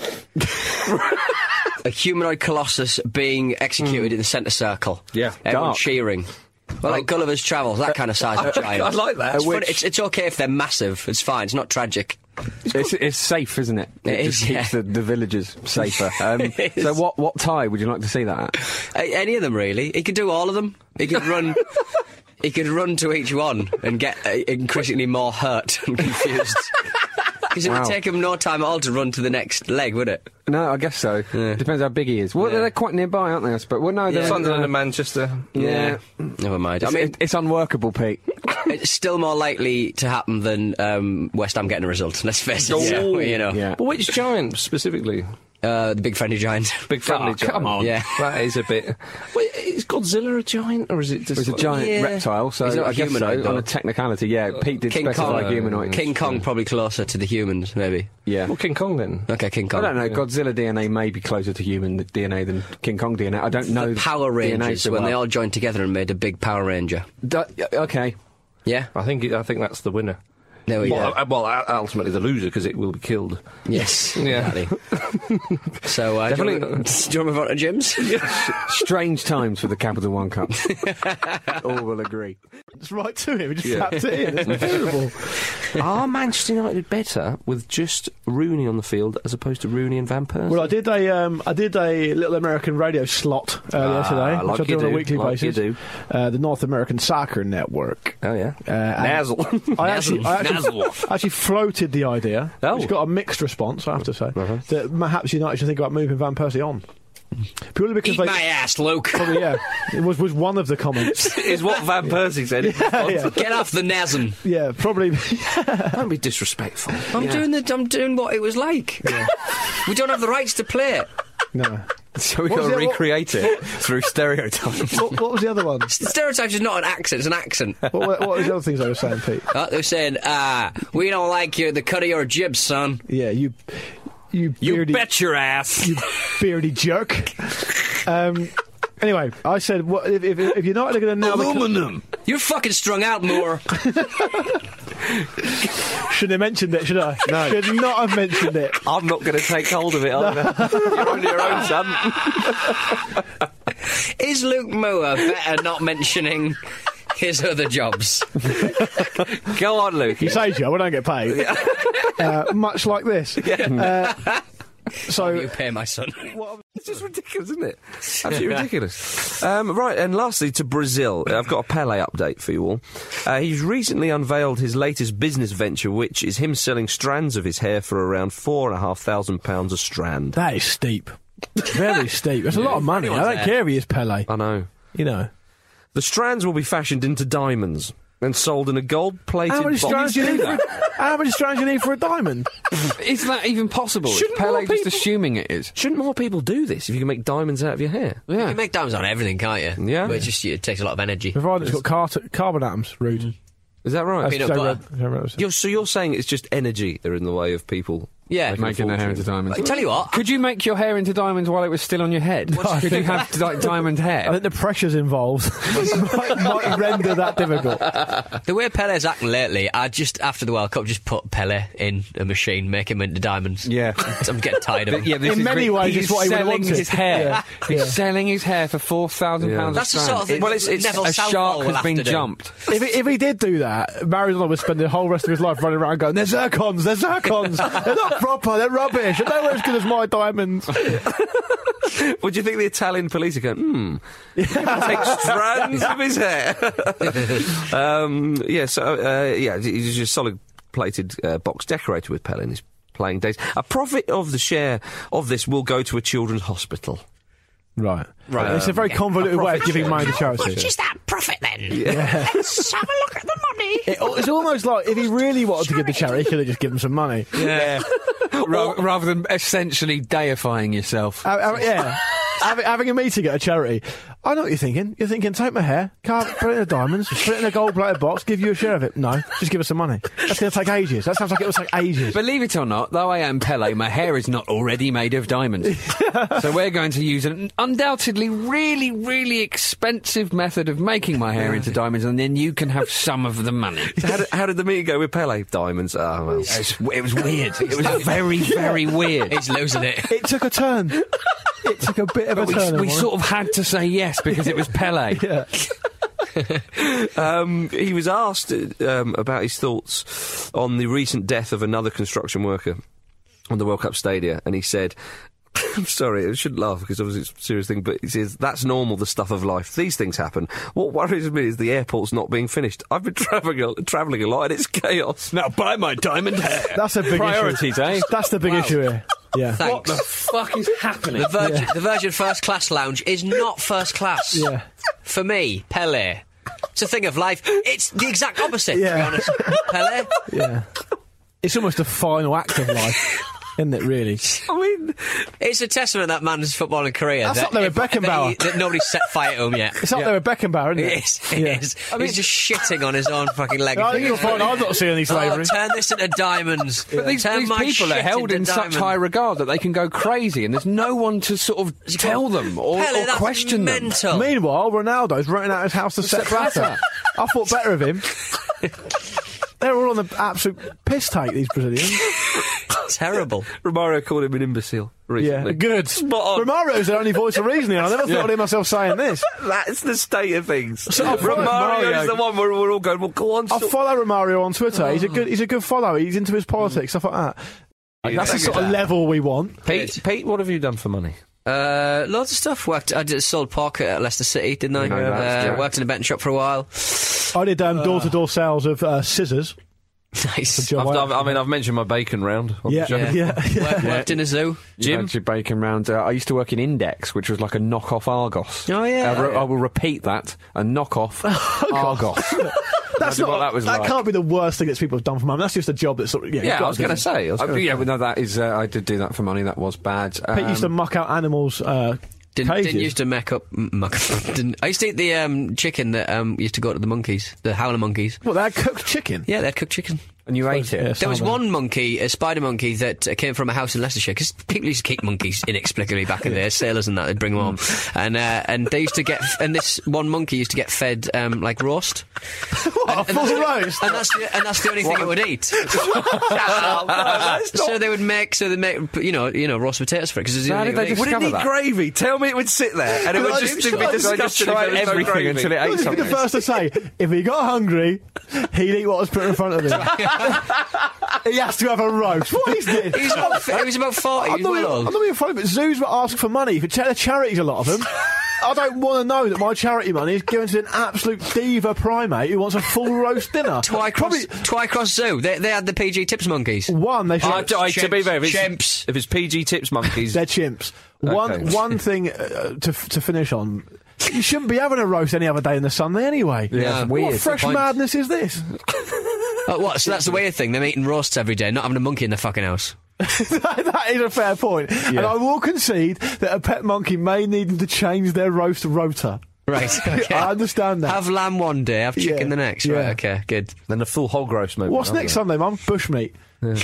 A humanoid colossus being executed in the centre circle. Yeah. Everyone Dark. cheering. Well, like Gulliver's Travels, that kind of size of giant. I like that. It's, Which- funny- it's, it's okay if they're massive. It's fine. It's not tragic. It's, it's safe, isn't it? It just is, keeps yeah. the, the villagers safer. Um, It is. so what, what tie would you like to see that at? A- Any of them, really. He could do all of them. He could run... He could run to each one and get uh, increasingly more hurt and confused. Because it Wow. would take him no time at all to run to the next leg, would it? No, I guess so. Depends how big he is. Well, Yeah. they're quite nearby, aren't they? I suppose. Well, no, they're Sunderland uh, and Manchester. Yeah. Never mind. I It's, mean, it- it's unworkable, Pete. it's still more likely to happen than um, West Ham getting a result. Let's face it. Oh. So, you know, Yeah. But which giant, specifically? uh, the big friendly giant. Big friendly Oh, giant. come on. Yeah. That is a bit... Wait, is Godzilla a giant, or is it just... It's a like- giant Yeah. reptile, so He's not I a guess humanoid, so, on though. a technicality, yeah. Pete did King specify Kong. humanoid. King Kong probably closer to the humans, maybe. Yeah. Well, King Kong, then. Okay, King I Kong. don't know. Godzilla D N A may be closer to human D N A than King Kong D N A. I don't know The Power D N A Rangers, so when well. they all joined together and made a big Power Ranger. Du- okay. Yeah? I think, it, I think that's the winner. There we Well, go. uh, well, uh, ultimately the loser, because it will be killed. Yes. Yeah. Exactly. So, uh, do, you Definitely- want to, do you want to move on to Jim's? Strange times for the Capital One Cup. All will agree. It's right to him. He just Yeah. tapped it in. It's terrible. Are Manchester United better with just Rooney on the field as opposed to Rooney and Van Persie? Well, I did a um, I did a little American radio slot earlier Ah, today, like which I you do on a do, weekly like you basis. do. Uh, the North American Soccer Network. Oh, yeah. Uh, and Nazzle. I actually, I actually, Nazzle. actually floated the idea, Oh. which got a mixed response, I have to say, Uh-huh. that perhaps United should think about moving Van Persie on. Purely because Eat they, my ass, Luke. probably, yeah, it was was one of the comments. is what Van Persie said. yeah, yeah, Get off the Nazem. yeah, probably. Don't be disrespectful. I'm doing the. I'm doing what it was like. We don't have the rights to play it. No. So we've What got was to it? What- recreate it through stereotypes. What, what was the other one? Stereotype is not an accent; it's an accent. What, were- what was the other things they were saying, Pete? Uh, they're saying, "Ah, we don't like you. The cut of your jib, son." Yeah, you, you, You beardy, bet your ass. you beardy jerk. Um. Anyway, I said, what, if, if, if United are going to nail the Aluminum. You're fucking strung out, Moore. Shouldn't have mentioned it, should I? No. Should not have mentioned it. I'm not going to take hold of it either. You're on your own, son. Is Luke Moore better not mentioning his other jobs? Go on, Luke. You say, Joe, I don't get paid. Uh, much like this. Uh, so, You pay my son. It's just ridiculous, isn't it? Absolutely ridiculous. Um, right, and lastly to Brazil. I've got a Pele update for you all. Uh, he's recently unveiled his latest business venture, which is him selling strands of his hair for around four and a half thousand pounds a strand. that is steep. Very steep. That's a lot of money. I don't there. care if he is Pele. I know. You know. The strands will be fashioned into diamonds and sold in a gold-plated How many box. strands do you need for a, how many strands do you need for a diamond? Is that even possible? Shouldn't Is Pele more just people- assuming it is? Shouldn't more people do this if you can make diamonds out of your hair? You Yeah. can make diamonds on everything, can't you? Yeah. But it just it takes a lot of energy. Provided it's got car- carbon atoms, rude. Is that right? Peanut Joe butter. Red- Joe Red was- You're, so you're saying it's just energy that are in the way of people Yeah. Making their hair into diamonds. I tell you what. Could you make your hair into diamonds while it was still on your head? Could you have like diamond I hair? think the pressures involved might, might render that difficult. The way Pele's acting lately, I just, after the World Cup, just put Pele in a machine, make him into diamonds. Yeah. I'm getting tired of him. Yeah, this In is many re- ways, he's it's what he would have selling wanted. his hair. Yeah. He's Yeah. selling his hair for four thousand Yeah. pounds. That's the a sort of strand. thing Well, it's, it's Neville a Southall shark will has have been to do. jumped. If he, if he did do that, Maradona would spend the whole rest of his life running around going, "They're zircons, they're zircons, they're not not proper. They're rubbish. They're nowhere as good as my diamonds. What do you think the Italian police are going, hmm, take strands of his hair? um, yeah, so, uh, yeah, he's just solid plated uh, box decorated with Pele in his playing days. A profit of the share of this will go to a children's hospital. Right. Right. Um, it's a very yeah. convoluted way of profit giving share. money to charity. Which is that profit then? Yeah. Let's have a look at the money. It, it's almost like if he really wanted to give the charity, he could have just given some money. Yeah. Ra- rather than essentially deifying yourself. Uh, uh, yeah. having, having a meeting at a charity. I know what you're thinking. You're thinking, take my hair, carve, put it in the diamonds, put it in a gold-plated box, give you a share of it. No, just give us some money. That's going to take ages. That sounds like it will take ages. Believe it or not, though I am Pele, my hair is not already made of diamonds. So we're going to use an undoubtedly really, really expensive method of making my hair into diamonds, and then you can have some of the money. So how, did, how did the meeting go with Pele? Diamonds. Oh, well. It was, it was weird. It was very, very weird. He's losing it. It took a turn. It took a bit of But a we, turn. we sort of had to say yes because it was Pele. Yeah. um, he was asked um, about his thoughts on the recent death of another construction worker on the World Cup stadia, and he said, I'm sorry, I shouldn't laugh because obviously it's a serious thing, but he says, that's normal, the stuff of life. These things happen. What worries me is the airport's not being finished. I've been travelling a, travelling a lot and it's chaos. Now buy my diamond hair. That's a big Priorities, issue. eh? That's the big Wow. issue here. Yeah. Thanks. What the fuck is happening? The Virgin, Yeah. the Virgin First Class Lounge is not first class. Yeah. For me, Pele. It's a thing of life. It's the exact opposite, Yeah. to be honest. Pele. Yeah. It's almost a final act of life, isn't it, really? I mean, it's a testament to that man's footballing career. That's that up there with if- Beckenbauer. That, he, that nobody's set fire to him yet. It's up there with Beckenbauer, isn't it? It is. It Yeah. is. He's just shitting on his own fucking leg. I think you'll find I've not seen any slavery. Oh, turn this into diamonds. But these, Turn these my people are shit held into in such diamonds. high regard that they can go crazy, and there's no one to sort of tell them or, Pele, or that's question them. mental. Meanwhile, Ronaldo's renting out his house to Sepp Blatter. I thought better of him. They're all on the absolute piss take, these Brazilians. Terrible. Romario called him an imbecile Yeah, recently. good. Spot on. Romario's the only voice of reason here. I never thought Yeah. I'd hear myself saying this. That's the state of things. So I follow Romario's Mario. the one where we're all going, well, go on. I stop. follow Romario on Twitter. He's a good. He's a good follower. He's into his politics, stuff like that. That's the sort of level we want. Pete, Pete, what have you done for money? Uh, loads of stuff. Worked. I did sold pork at Leicester City, didn't I? Yeah, uh, that's right. Worked in a betting shop for a while. I did um, door-to-door sales of uh, scissors. Nice. Joe I've, White. I've, I mean, I've mentioned my bacon round. on Yeah, the show. yeah, yeah. Worked, worked in a zoo. Jim? Jim? Your bacon round. Uh, I used to work in Index, which was like a knockoff Argos. Oh, yeah. I, re- I will repeat that: a knockoff Argos. That's Imagine not. what that was like. can't be the worst thing that people have done for money. That's just a job that's sort of. Yeah, you've Yeah, got I was to do going to it. say. I was Uh, gonna yeah, but no, that is. Uh, I did do that for money. That was bad. Um, Pete used to muck out animals. Uh, Didn't, cages. didn't used to make up. m- Muck, didn't, I used to eat the um, chicken that um, used to go to the monkeys, the howler monkeys. What, they had cooked chicken? Yeah, they had cooked chicken. and you ate it. Yeah, There was salmon. one monkey, a spider monkey, that uh, came from a house in Leicestershire, because people used to keep monkeys inexplicably back in the day, sailors and that, they'd bring them home. And, uh, and they used to get, and this one monkey used to get fed, um, like roast. What, a full roast? And that's the, and that's the only thing it would eat. So they would make, so they make, you know, you know, roast potatoes for it, because So how did they Would it discover need that? gravy? Tell me it would sit there and it would I just just- be I just- I just disgusting. tried if there was no everything gravy. until it I ate was the something. first to say, if he got hungry, he'd eat what was put in front of him. He has to have a roast. What is this? He was about, he was about forty, I'm he was not, well being, old. I'm not being funny, but zoos will ask for money for cha- charities, a lot of them. I don't want to know that my charity money is given to an absolute diva primate who wants a full roast dinner. Twycross, Twycross Zoo, they, they had the P G Tips monkeys. One, they should... I, I, to be fair, if it's, Chimps. if it's P G Tips monkeys, They're chimps. One Okay. one thing uh, to to finish on. You shouldn't be having a roast any other day in the Sunday anyway. Yeah, it's What weird. fresh Good point. madness is this? Oh, what? So that's the weird thing. They're eating roasts every day, not having a monkey in their fucking house. that, that is a fair point. And I will concede that a pet monkey may need them to change their roast rota. Right, okay. I understand that. Have lamb one day, have chicken Yeah, the next. yeah. Right, okay, good. then a full hog roast maybe. What's I don't next know. Sunday, Mum? Bushmeat.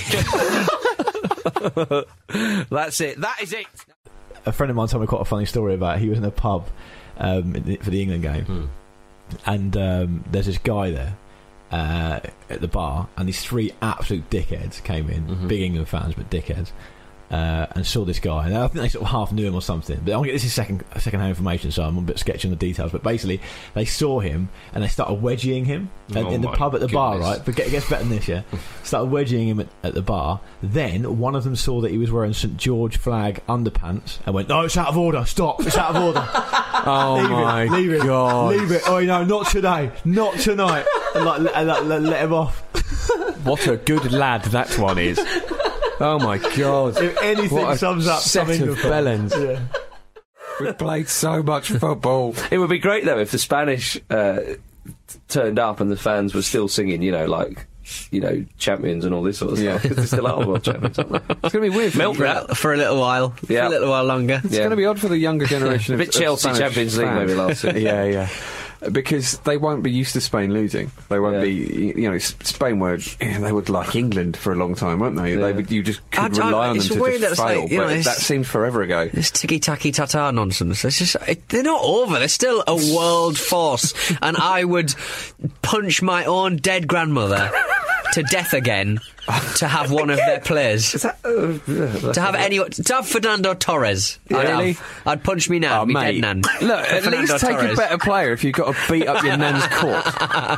That's it. That is it. A friend of mine told me quite a funny story about he was in a pub um, in the, for the England game, Hmm. and um, there's this guy there uh, at the bar, and these three absolute dickheads came in, Mm-hmm. big England fans, but dickheads. Uh, and saw this guy, and I think they sort of half knew him or something. But I'm, this is second second hand information, so I'm a bit sketchy on the details. But basically, they saw him and they started wedging him Oh in the my pub at the bar. goodness. Right, but it gets better than this. Yeah, started wedging him at, at the bar. Then one of them saw that he was wearing St George flag underpants and went, "No, it's out of order. Stop! It's out of order. Oh leave my it, leave it, God. leave it. Oh no, not today, not tonight." And like, let, let, let, let him off. What a good lad that one is. Oh my God. If anything What a sums up set some of England bellends. Yeah. We've played so much football. It would be great though if the Spanish uh, turned up and the fans were still singing, you know, like, you know, champions and all this sort of Yeah. stuff. Because they're still out of world champions, aren't they? It's going to be weird. Milk for, rat. For a little while. Yeah. For a little while longer. It's going to be odd for the younger generation. A of, bit of Chelsea Spanish Champions League fans. maybe last year. Yeah, yeah. Because they won't be used to Spain losing. They won't Yeah. be, you know, S- Spain were, they would like England for a long time, weren't they? They would, you just I could don't- rely on them it's to weird just that it's fail. like, you know, but it's- that seemed forever ago. This ticky-tacky-tata nonsense. It's just, it, they're not over. They're still a world force. And I would punch my own dead grandmother to death again to have one of their players. Is that, uh, yeah, to have anyone, to have Fernando Torres. I'd, Really? have, I'd punch me nan, Oh, me mate. dead nan. Look, at Fernando least take Torres. a better player if you've got to beat up your nan's court.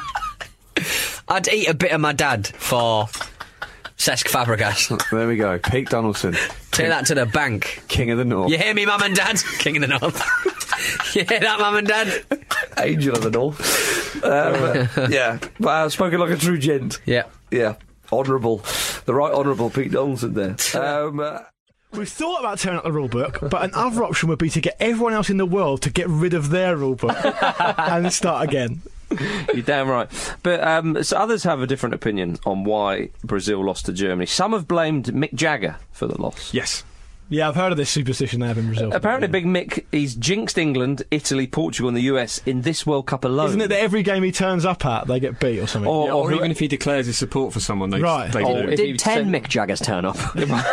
I'd eat a bit of my dad for Cesc Fabregas. There we go. Pete Donaldson. Take that to the bank. King of the North. You hear me, Mum and Dad? King of the North. You hear that, Mum and Dad? Angel of the North. Um, yeah. Wow, spoken like a true gent. Yeah. Yeah. Honourable. The right honourable Pete Donaldson there. Um, uh, We've thought about tearing up the rule book, but another option would be to get everyone else in the world to get rid of their rule book and start again. You're damn right. But um, so others have a different opinion on why Brazil lost to Germany. Some have blamed Mick Jagger for the loss. Yes. Yeah, I've heard of this superstition they have in Brazil. Apparently, Big Mick, he's jinxed England, Italy, Portugal and the U S in this World Cup alone. Isn't it that every game he turns up at, they get beat or something? Or, Yeah, or, or even if he declares his support for someone, they, Right. they Or do. if Did he ten said- Mick Jaggers turn up?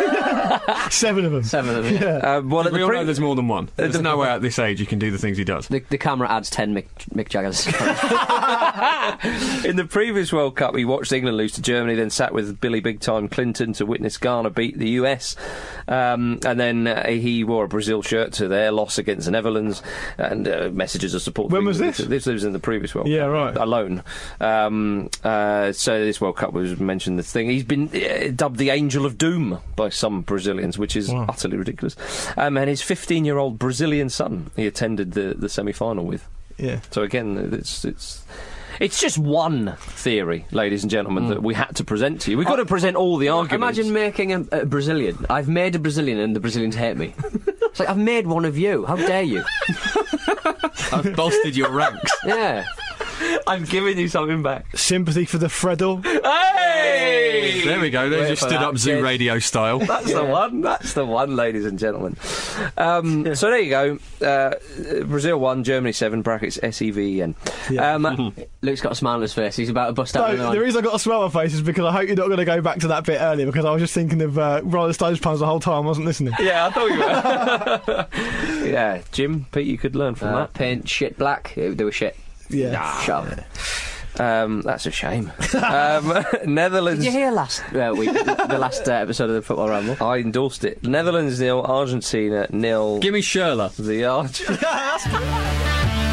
Seven of them. Seven of them. Yeah. Uh, well, at We the all pre- know there's more than one. There's no way at this age you can do the things he does. The, the camera adds ten Mick, Mick Jaggers. in the previous World Cup, he watched England lose to Germany, then sat with Billy Big Time Clinton to witness Ghana beat the U S. Um, and then uh, he wore a Brazil shirt to their loss against the Netherlands and uh, messages of support. When for was England. this? This was in the previous World Yeah, Cup. right. Alone. Um, uh, so this World Cup was mentioned the thing. He's been uh, dubbed the Angel of Doom by some Brazilians, which is Wow. utterly ridiculous. Um, and his fifteen-year-old Brazilian son he attended the, the semi-final with. Yeah. So again, it's it's it's just one theory, ladies and gentlemen, that we had to present to you. We've got to present all the arguments. Imagine making a, a Brazilian. I've made a Brazilian and the Brazilians hate me. It's like, I've made one of you. How dare you? I've bolstered your ranks. Yeah. I'm giving you something back. Sympathy for the Freddle. Hey! There we go. They Wait just for stood that, up Zoo kids. Radio style. That's the one. That's the one, ladies and gentlemen. Um, so there you go. Uh, Brazil one, Germany seven. Brackets S E V E N. Um, Luke's got a smile on his face. He's about to bust No, out another one. the reason I got a smile on my face is because I hope you're not going to go back to that bit earlier because I was just thinking of uh, Rolling Stones puns the whole time. I wasn't listening. yeah, I thought you were. Yeah, Jim, Pete, you could learn from Uh, that. paint shit black. They were shit. Yeah. Shut up. Um, that's a shame. um, Netherlands. Did you hear last uh, week, the last uh, episode of the Football Ramble? I endorsed it. Netherlands nil, Argentina nil. Give me Schürrle. The Arg-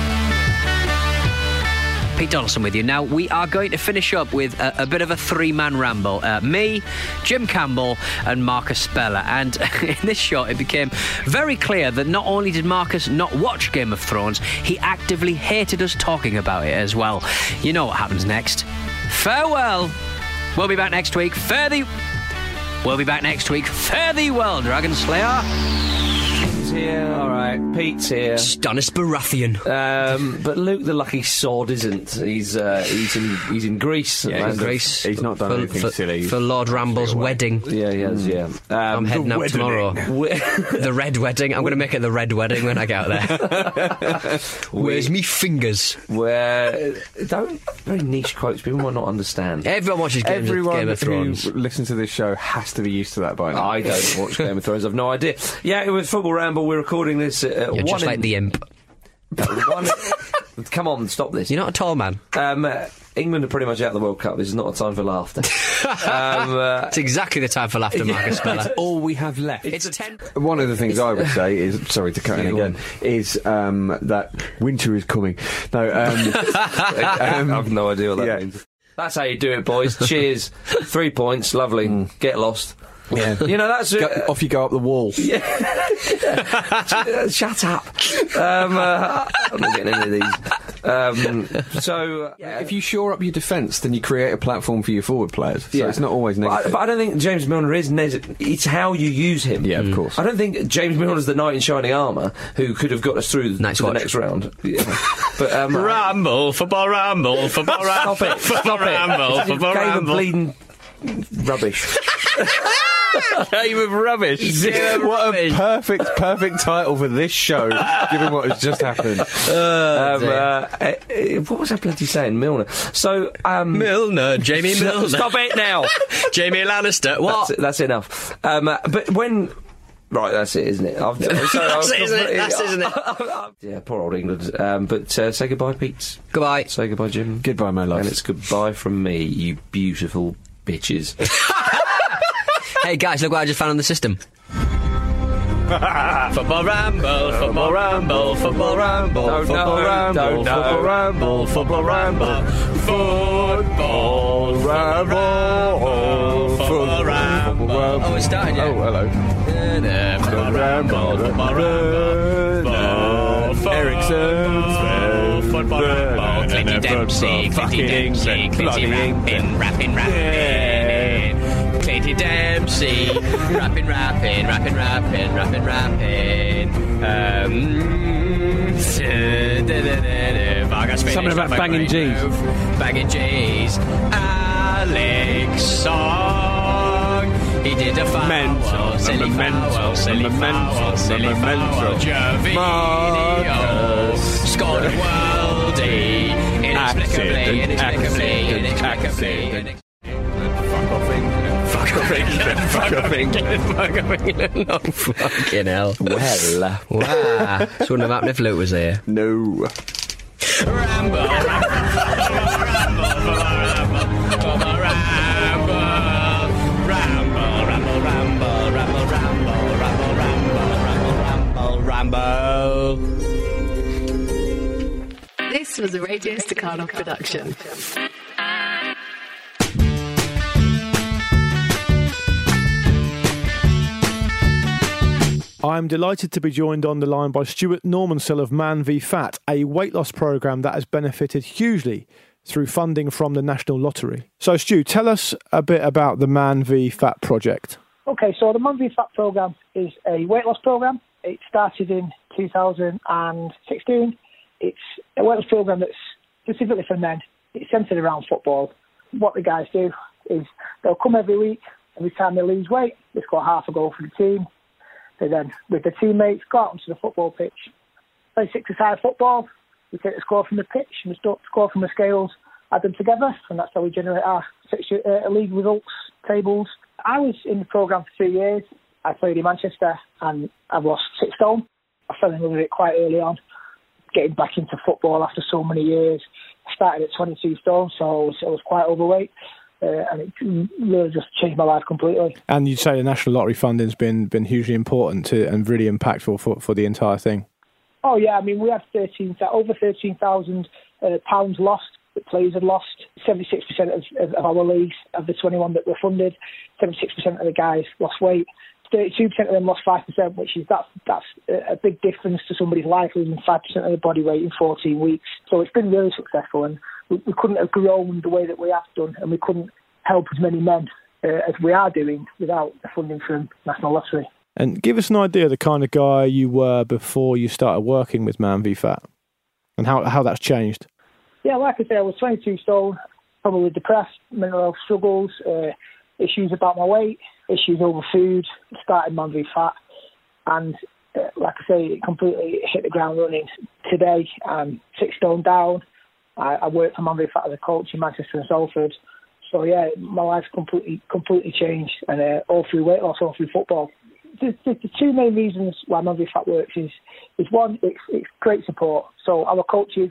Pete Donaldson with you. Now, we are going to finish up with a, a bit of a three-man ramble. Uh, me, Jim Campbell and Marcus Speller. And in this shot, it became very clear that not only did Marcus not watch Game of Thrones, he actively hated us talking about it as well. You know what happens next. Farewell. We'll be back next week. Fare thee... We'll be back next week. Fare thee well, Dragon Slayer. Pete's here, all right. Pete's here. Stannis Baratheon. Um, but Luke the lucky sword isn't. He's uh, he's in he's in Greece. Yeah, And he's in Greece. He's not done for, anything for, silly. for Lord Ramble's wedding. Yeah, he has. Yeah, um, I'm heading out tomorrow. We- The red wedding. I'm going to make it the red wedding when I get out there. Where's me fingers? Where don't very niche quotes people might not understand. Everyone watches Games of, Everyone Game of Thrones. who listens to this show has to be used to that by now. I don't watch Game of Thrones. I've no idea. Yeah, it was Football Ramble. We're recording this at You're one just in, like the imp. one, come on, stop this. You're not a tall man. Um, uh, England are pretty much out of the World Cup. This is not a time for laughter. um, uh, it's exactly the time for laughter, Marcus Speller. It's all we have left. It's ten. One of the things I would say is, sorry to cut in again, is um, that winter is coming. No, um, um, I've no idea what that yeah. means. That's how you do it, boys. Cheers. Three points. Lovely. Mm. Get lost. Yeah. You know, that's... Go, off you go up the wall. Yeah. Shut up. Um, uh, I'm not getting any of these. Um, so... Uh, yeah, if you shore up your defence, then you create a platform for your forward players. So yeah. it's not always negative. But I, but I don't think James Milner is... Ne- it's how you use him. Yeah, of course. I don't think James Milner's the knight in shining armour who could have got us through next to watch. the next round. Yeah. But, um, ramble, football ramble, football ramble. Stop it. Stop ramble, it. Football ramble. Bleeding rubbish. Game of rubbish. What a perfect, perfect title for this show, given what has just happened. Uh, um, uh, uh, uh, what was I bloody saying? Milner. So, um... Milner, Jamie Milner. Stop it now! Jamie Lannister. What? That's, that's enough. Um, uh, but when... Right, that's it, isn't it? I've, sorry, that's it, isn't it? That's it, isn't it? Yeah, poor old England. Um, but uh, say goodbye, Pete. Goodbye. Say goodbye, Jim. Goodbye, my love. And it's goodbye from me, you beautiful bitches. Hey guys, look what I just found on the system. Football ramble, football ramble, football ramble, no, football no, ramble, no, football no. ramble, football ramble, football ramble, football ramble. Oh, it started yet. Oh, hello. Football ramble, football ramble, Ericsson, football ramble, Clinty Dempsey, Clinty Dempsey, Clinty rapping, rapping, rapping. Clinty Dempsey, rapping, rapping, rapping, rapping, rapping, rapping. Um, Something about banging G's. Banging G's. Alex Song. He did a foul. Mental. Silly foul. Silly foul. Silly foul. Gervinho scored a worldie. Inexplicably, inexplicably, inexplicably. Fuck off England. Fuck off England. Fuck off England. Fuck off England. Oh, fucking hell. Well. Wow. This wouldn't have happened if Luke was here. No. Rambo. Rambo. This was a Radio Staccato production. I'm delighted to be joined on the line by Stuart Normansell of Man v Fat, a weight loss programme that has benefited hugely through funding from the National Lottery. So, Stu, tell us a bit about the Man v Fat project. Okay, so the Man v Fat programme is a weight loss programme. It started in two thousand sixteen. It's a weight loss programme that's specifically for men. It's centred around football. What the guys do is they'll come every week. Every time they lose weight, they score half a goal for the team. They then, with their teammates, go out onto the football pitch, play six-a-side football. We take the score from the pitch and the score from the scales, add them together, and that's how we generate our fixture, uh, league results tables. I was in the programme for two years. I played in Manchester and I've lost six stone. I fell in love with it quite early on, getting back into football after so many years. I started at twenty-two stone, so I was, I was quite overweight. Uh, and it really just changed my life completely. And you'd say the National Lottery funding's been been hugely important to, and really impactful for, for the entire thing. Oh yeah, I mean we had thirteen over thirteen thousand uh, pounds lost that players had lost. Seventy-six percent of, of, of our leagues, of the twenty-one that were funded, seventy-six percent of the guys lost weight. Thirty-two percent of them lost five percent, which is that's that's a big difference to somebody's life, losing five percent of their body weight in fourteen weeks. So it's been really successful, and we, we couldn't have grown the way that we have done, and we couldn't help as many men uh, as we are doing without the funding from National Lottery. And give us an idea of the kind of guy you were before you started working with Man v Fat, and how how that's changed. Yeah, like I say, I was twenty-two stone, probably depressed, mental health struggles, uh, issues about my weight, issues over food, started Man v Fat, and uh, like I say, it completely hit the ground running. Today, I'm six stone down. I, I work for Man v Fat as a coach in Manchester and Salford. So yeah, my life's completely completely changed, and uh, all through weight loss, all through football. The, the, the two main reasons why Man v Fat works is, is one, it's, it's great support. So our coaches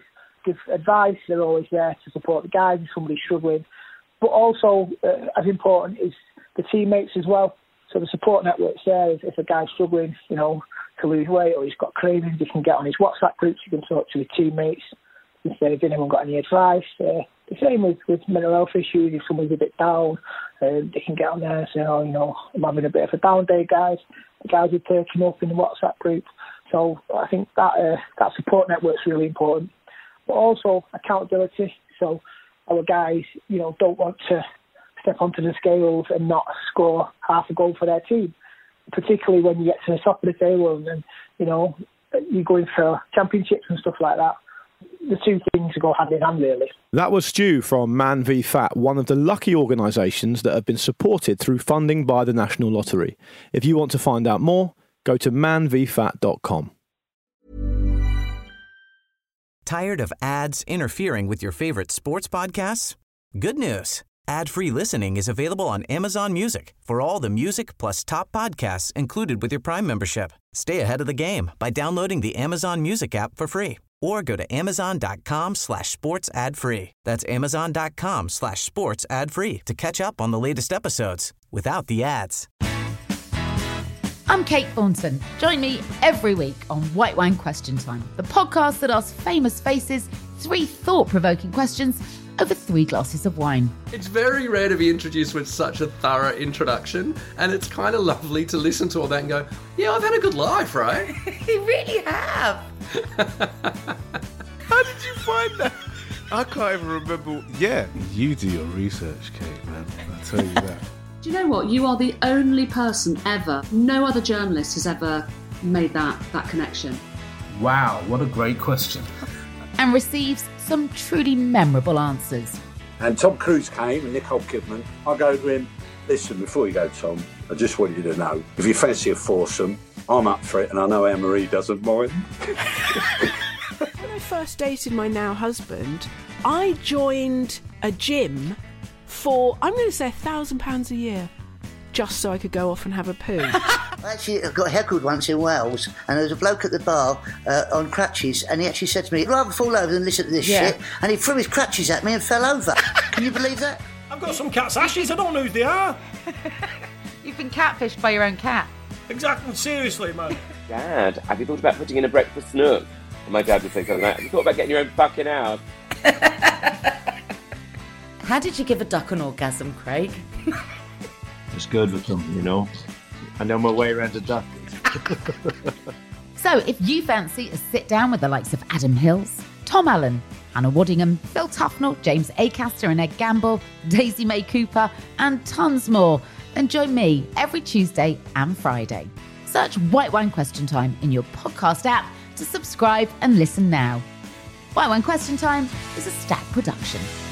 give advice. They're always there to support the guys if somebody's struggling. But also, uh, as important is the teammates as well. So the support network's there. If, if a guy's struggling, you know, to lose weight or he's got cravings, he can get on his WhatsApp groups, he can talk to his teammates instead of anyone got any advice. Uh, the same with, with mental health issues. If someone's a bit down, uh, they can get on there and say, oh, you know, I'm having a bit of a down day, guys. The guys are taking up in the WhatsApp group. So I think that uh, that support network's really important. But also accountability. So our guys, you know, don't want to step onto the scales and not score half a goal for their team, particularly when you get to the top of the table and then, you know, you're going for championships and stuff like that. The two things go hand in hand, really. That was Stu from Man v Fat, one of the lucky organisations that have been supported through funding by the National Lottery. If you want to find out more, go to man v fat dot com. Tired of ads interfering with your favourite sports podcasts? Good news. Ad-free listening is available on Amazon Music for all the music plus top podcasts included with your Prime membership. Stay ahead of the game by downloading the Amazon Music app for free or go to amazon.com slash sports ad free. That's amazon.com slash sports ad free to catch up on the latest episodes without the ads. I'm Kate Thornton. Join me every week on White Wine Question Time, the podcast that asks famous faces three thought-provoking questions over three glasses of wine. It's very rare to be introduced with such a thorough introduction, and it's kind of lovely to listen to all that and go, yeah, I've had a good life, right? You really have. How did you find that? I can't even remember. Yeah, you do your research, Kate, man. I'll tell you that. Do you know what? You are the only person ever, no other journalist has ever made that, that connection. Wow, what a great question. And receives some truly memorable answers. And Tom Cruise came and Nicole Kidman. I go to him, listen, before you go, Tom, I just want you to know, if you fancy a foursome, I'm up for it, and I know Anne-Marie doesn't mind. When I first dated my now husband, I joined a gym for, I'm going to say, a thousand pounds a year, just so I could go off and have a poo. I actually got heckled once in Wales, and there was a bloke at the bar uh, on crutches, and he actually said to me, I'd rather fall over than listen to this Yeah. shit, and he threw his crutches at me and fell over. Can you believe that? I've got some cat's ashes, I don't know who they are. You've been catfished by your own cat. Exactly, seriously, man. Dad, have you thought about putting in a breakfast nook? And my dad would say something like that. Have you thought about getting your own fucking house? How did you give a duck an orgasm, Craig? It's good with them, you know. I know my way around a duck. So if you fancy a sit down with the likes of Adam Hills, Tom Allen, Hannah Waddingham, Phil Tufnell, James Acaster and Ed Gamble, Daisy May Cooper and tons more, then join me every Tuesday and Friday. Search White Wine Question Time in your podcast app to subscribe and listen now. White Wine Question Time is a Stack production.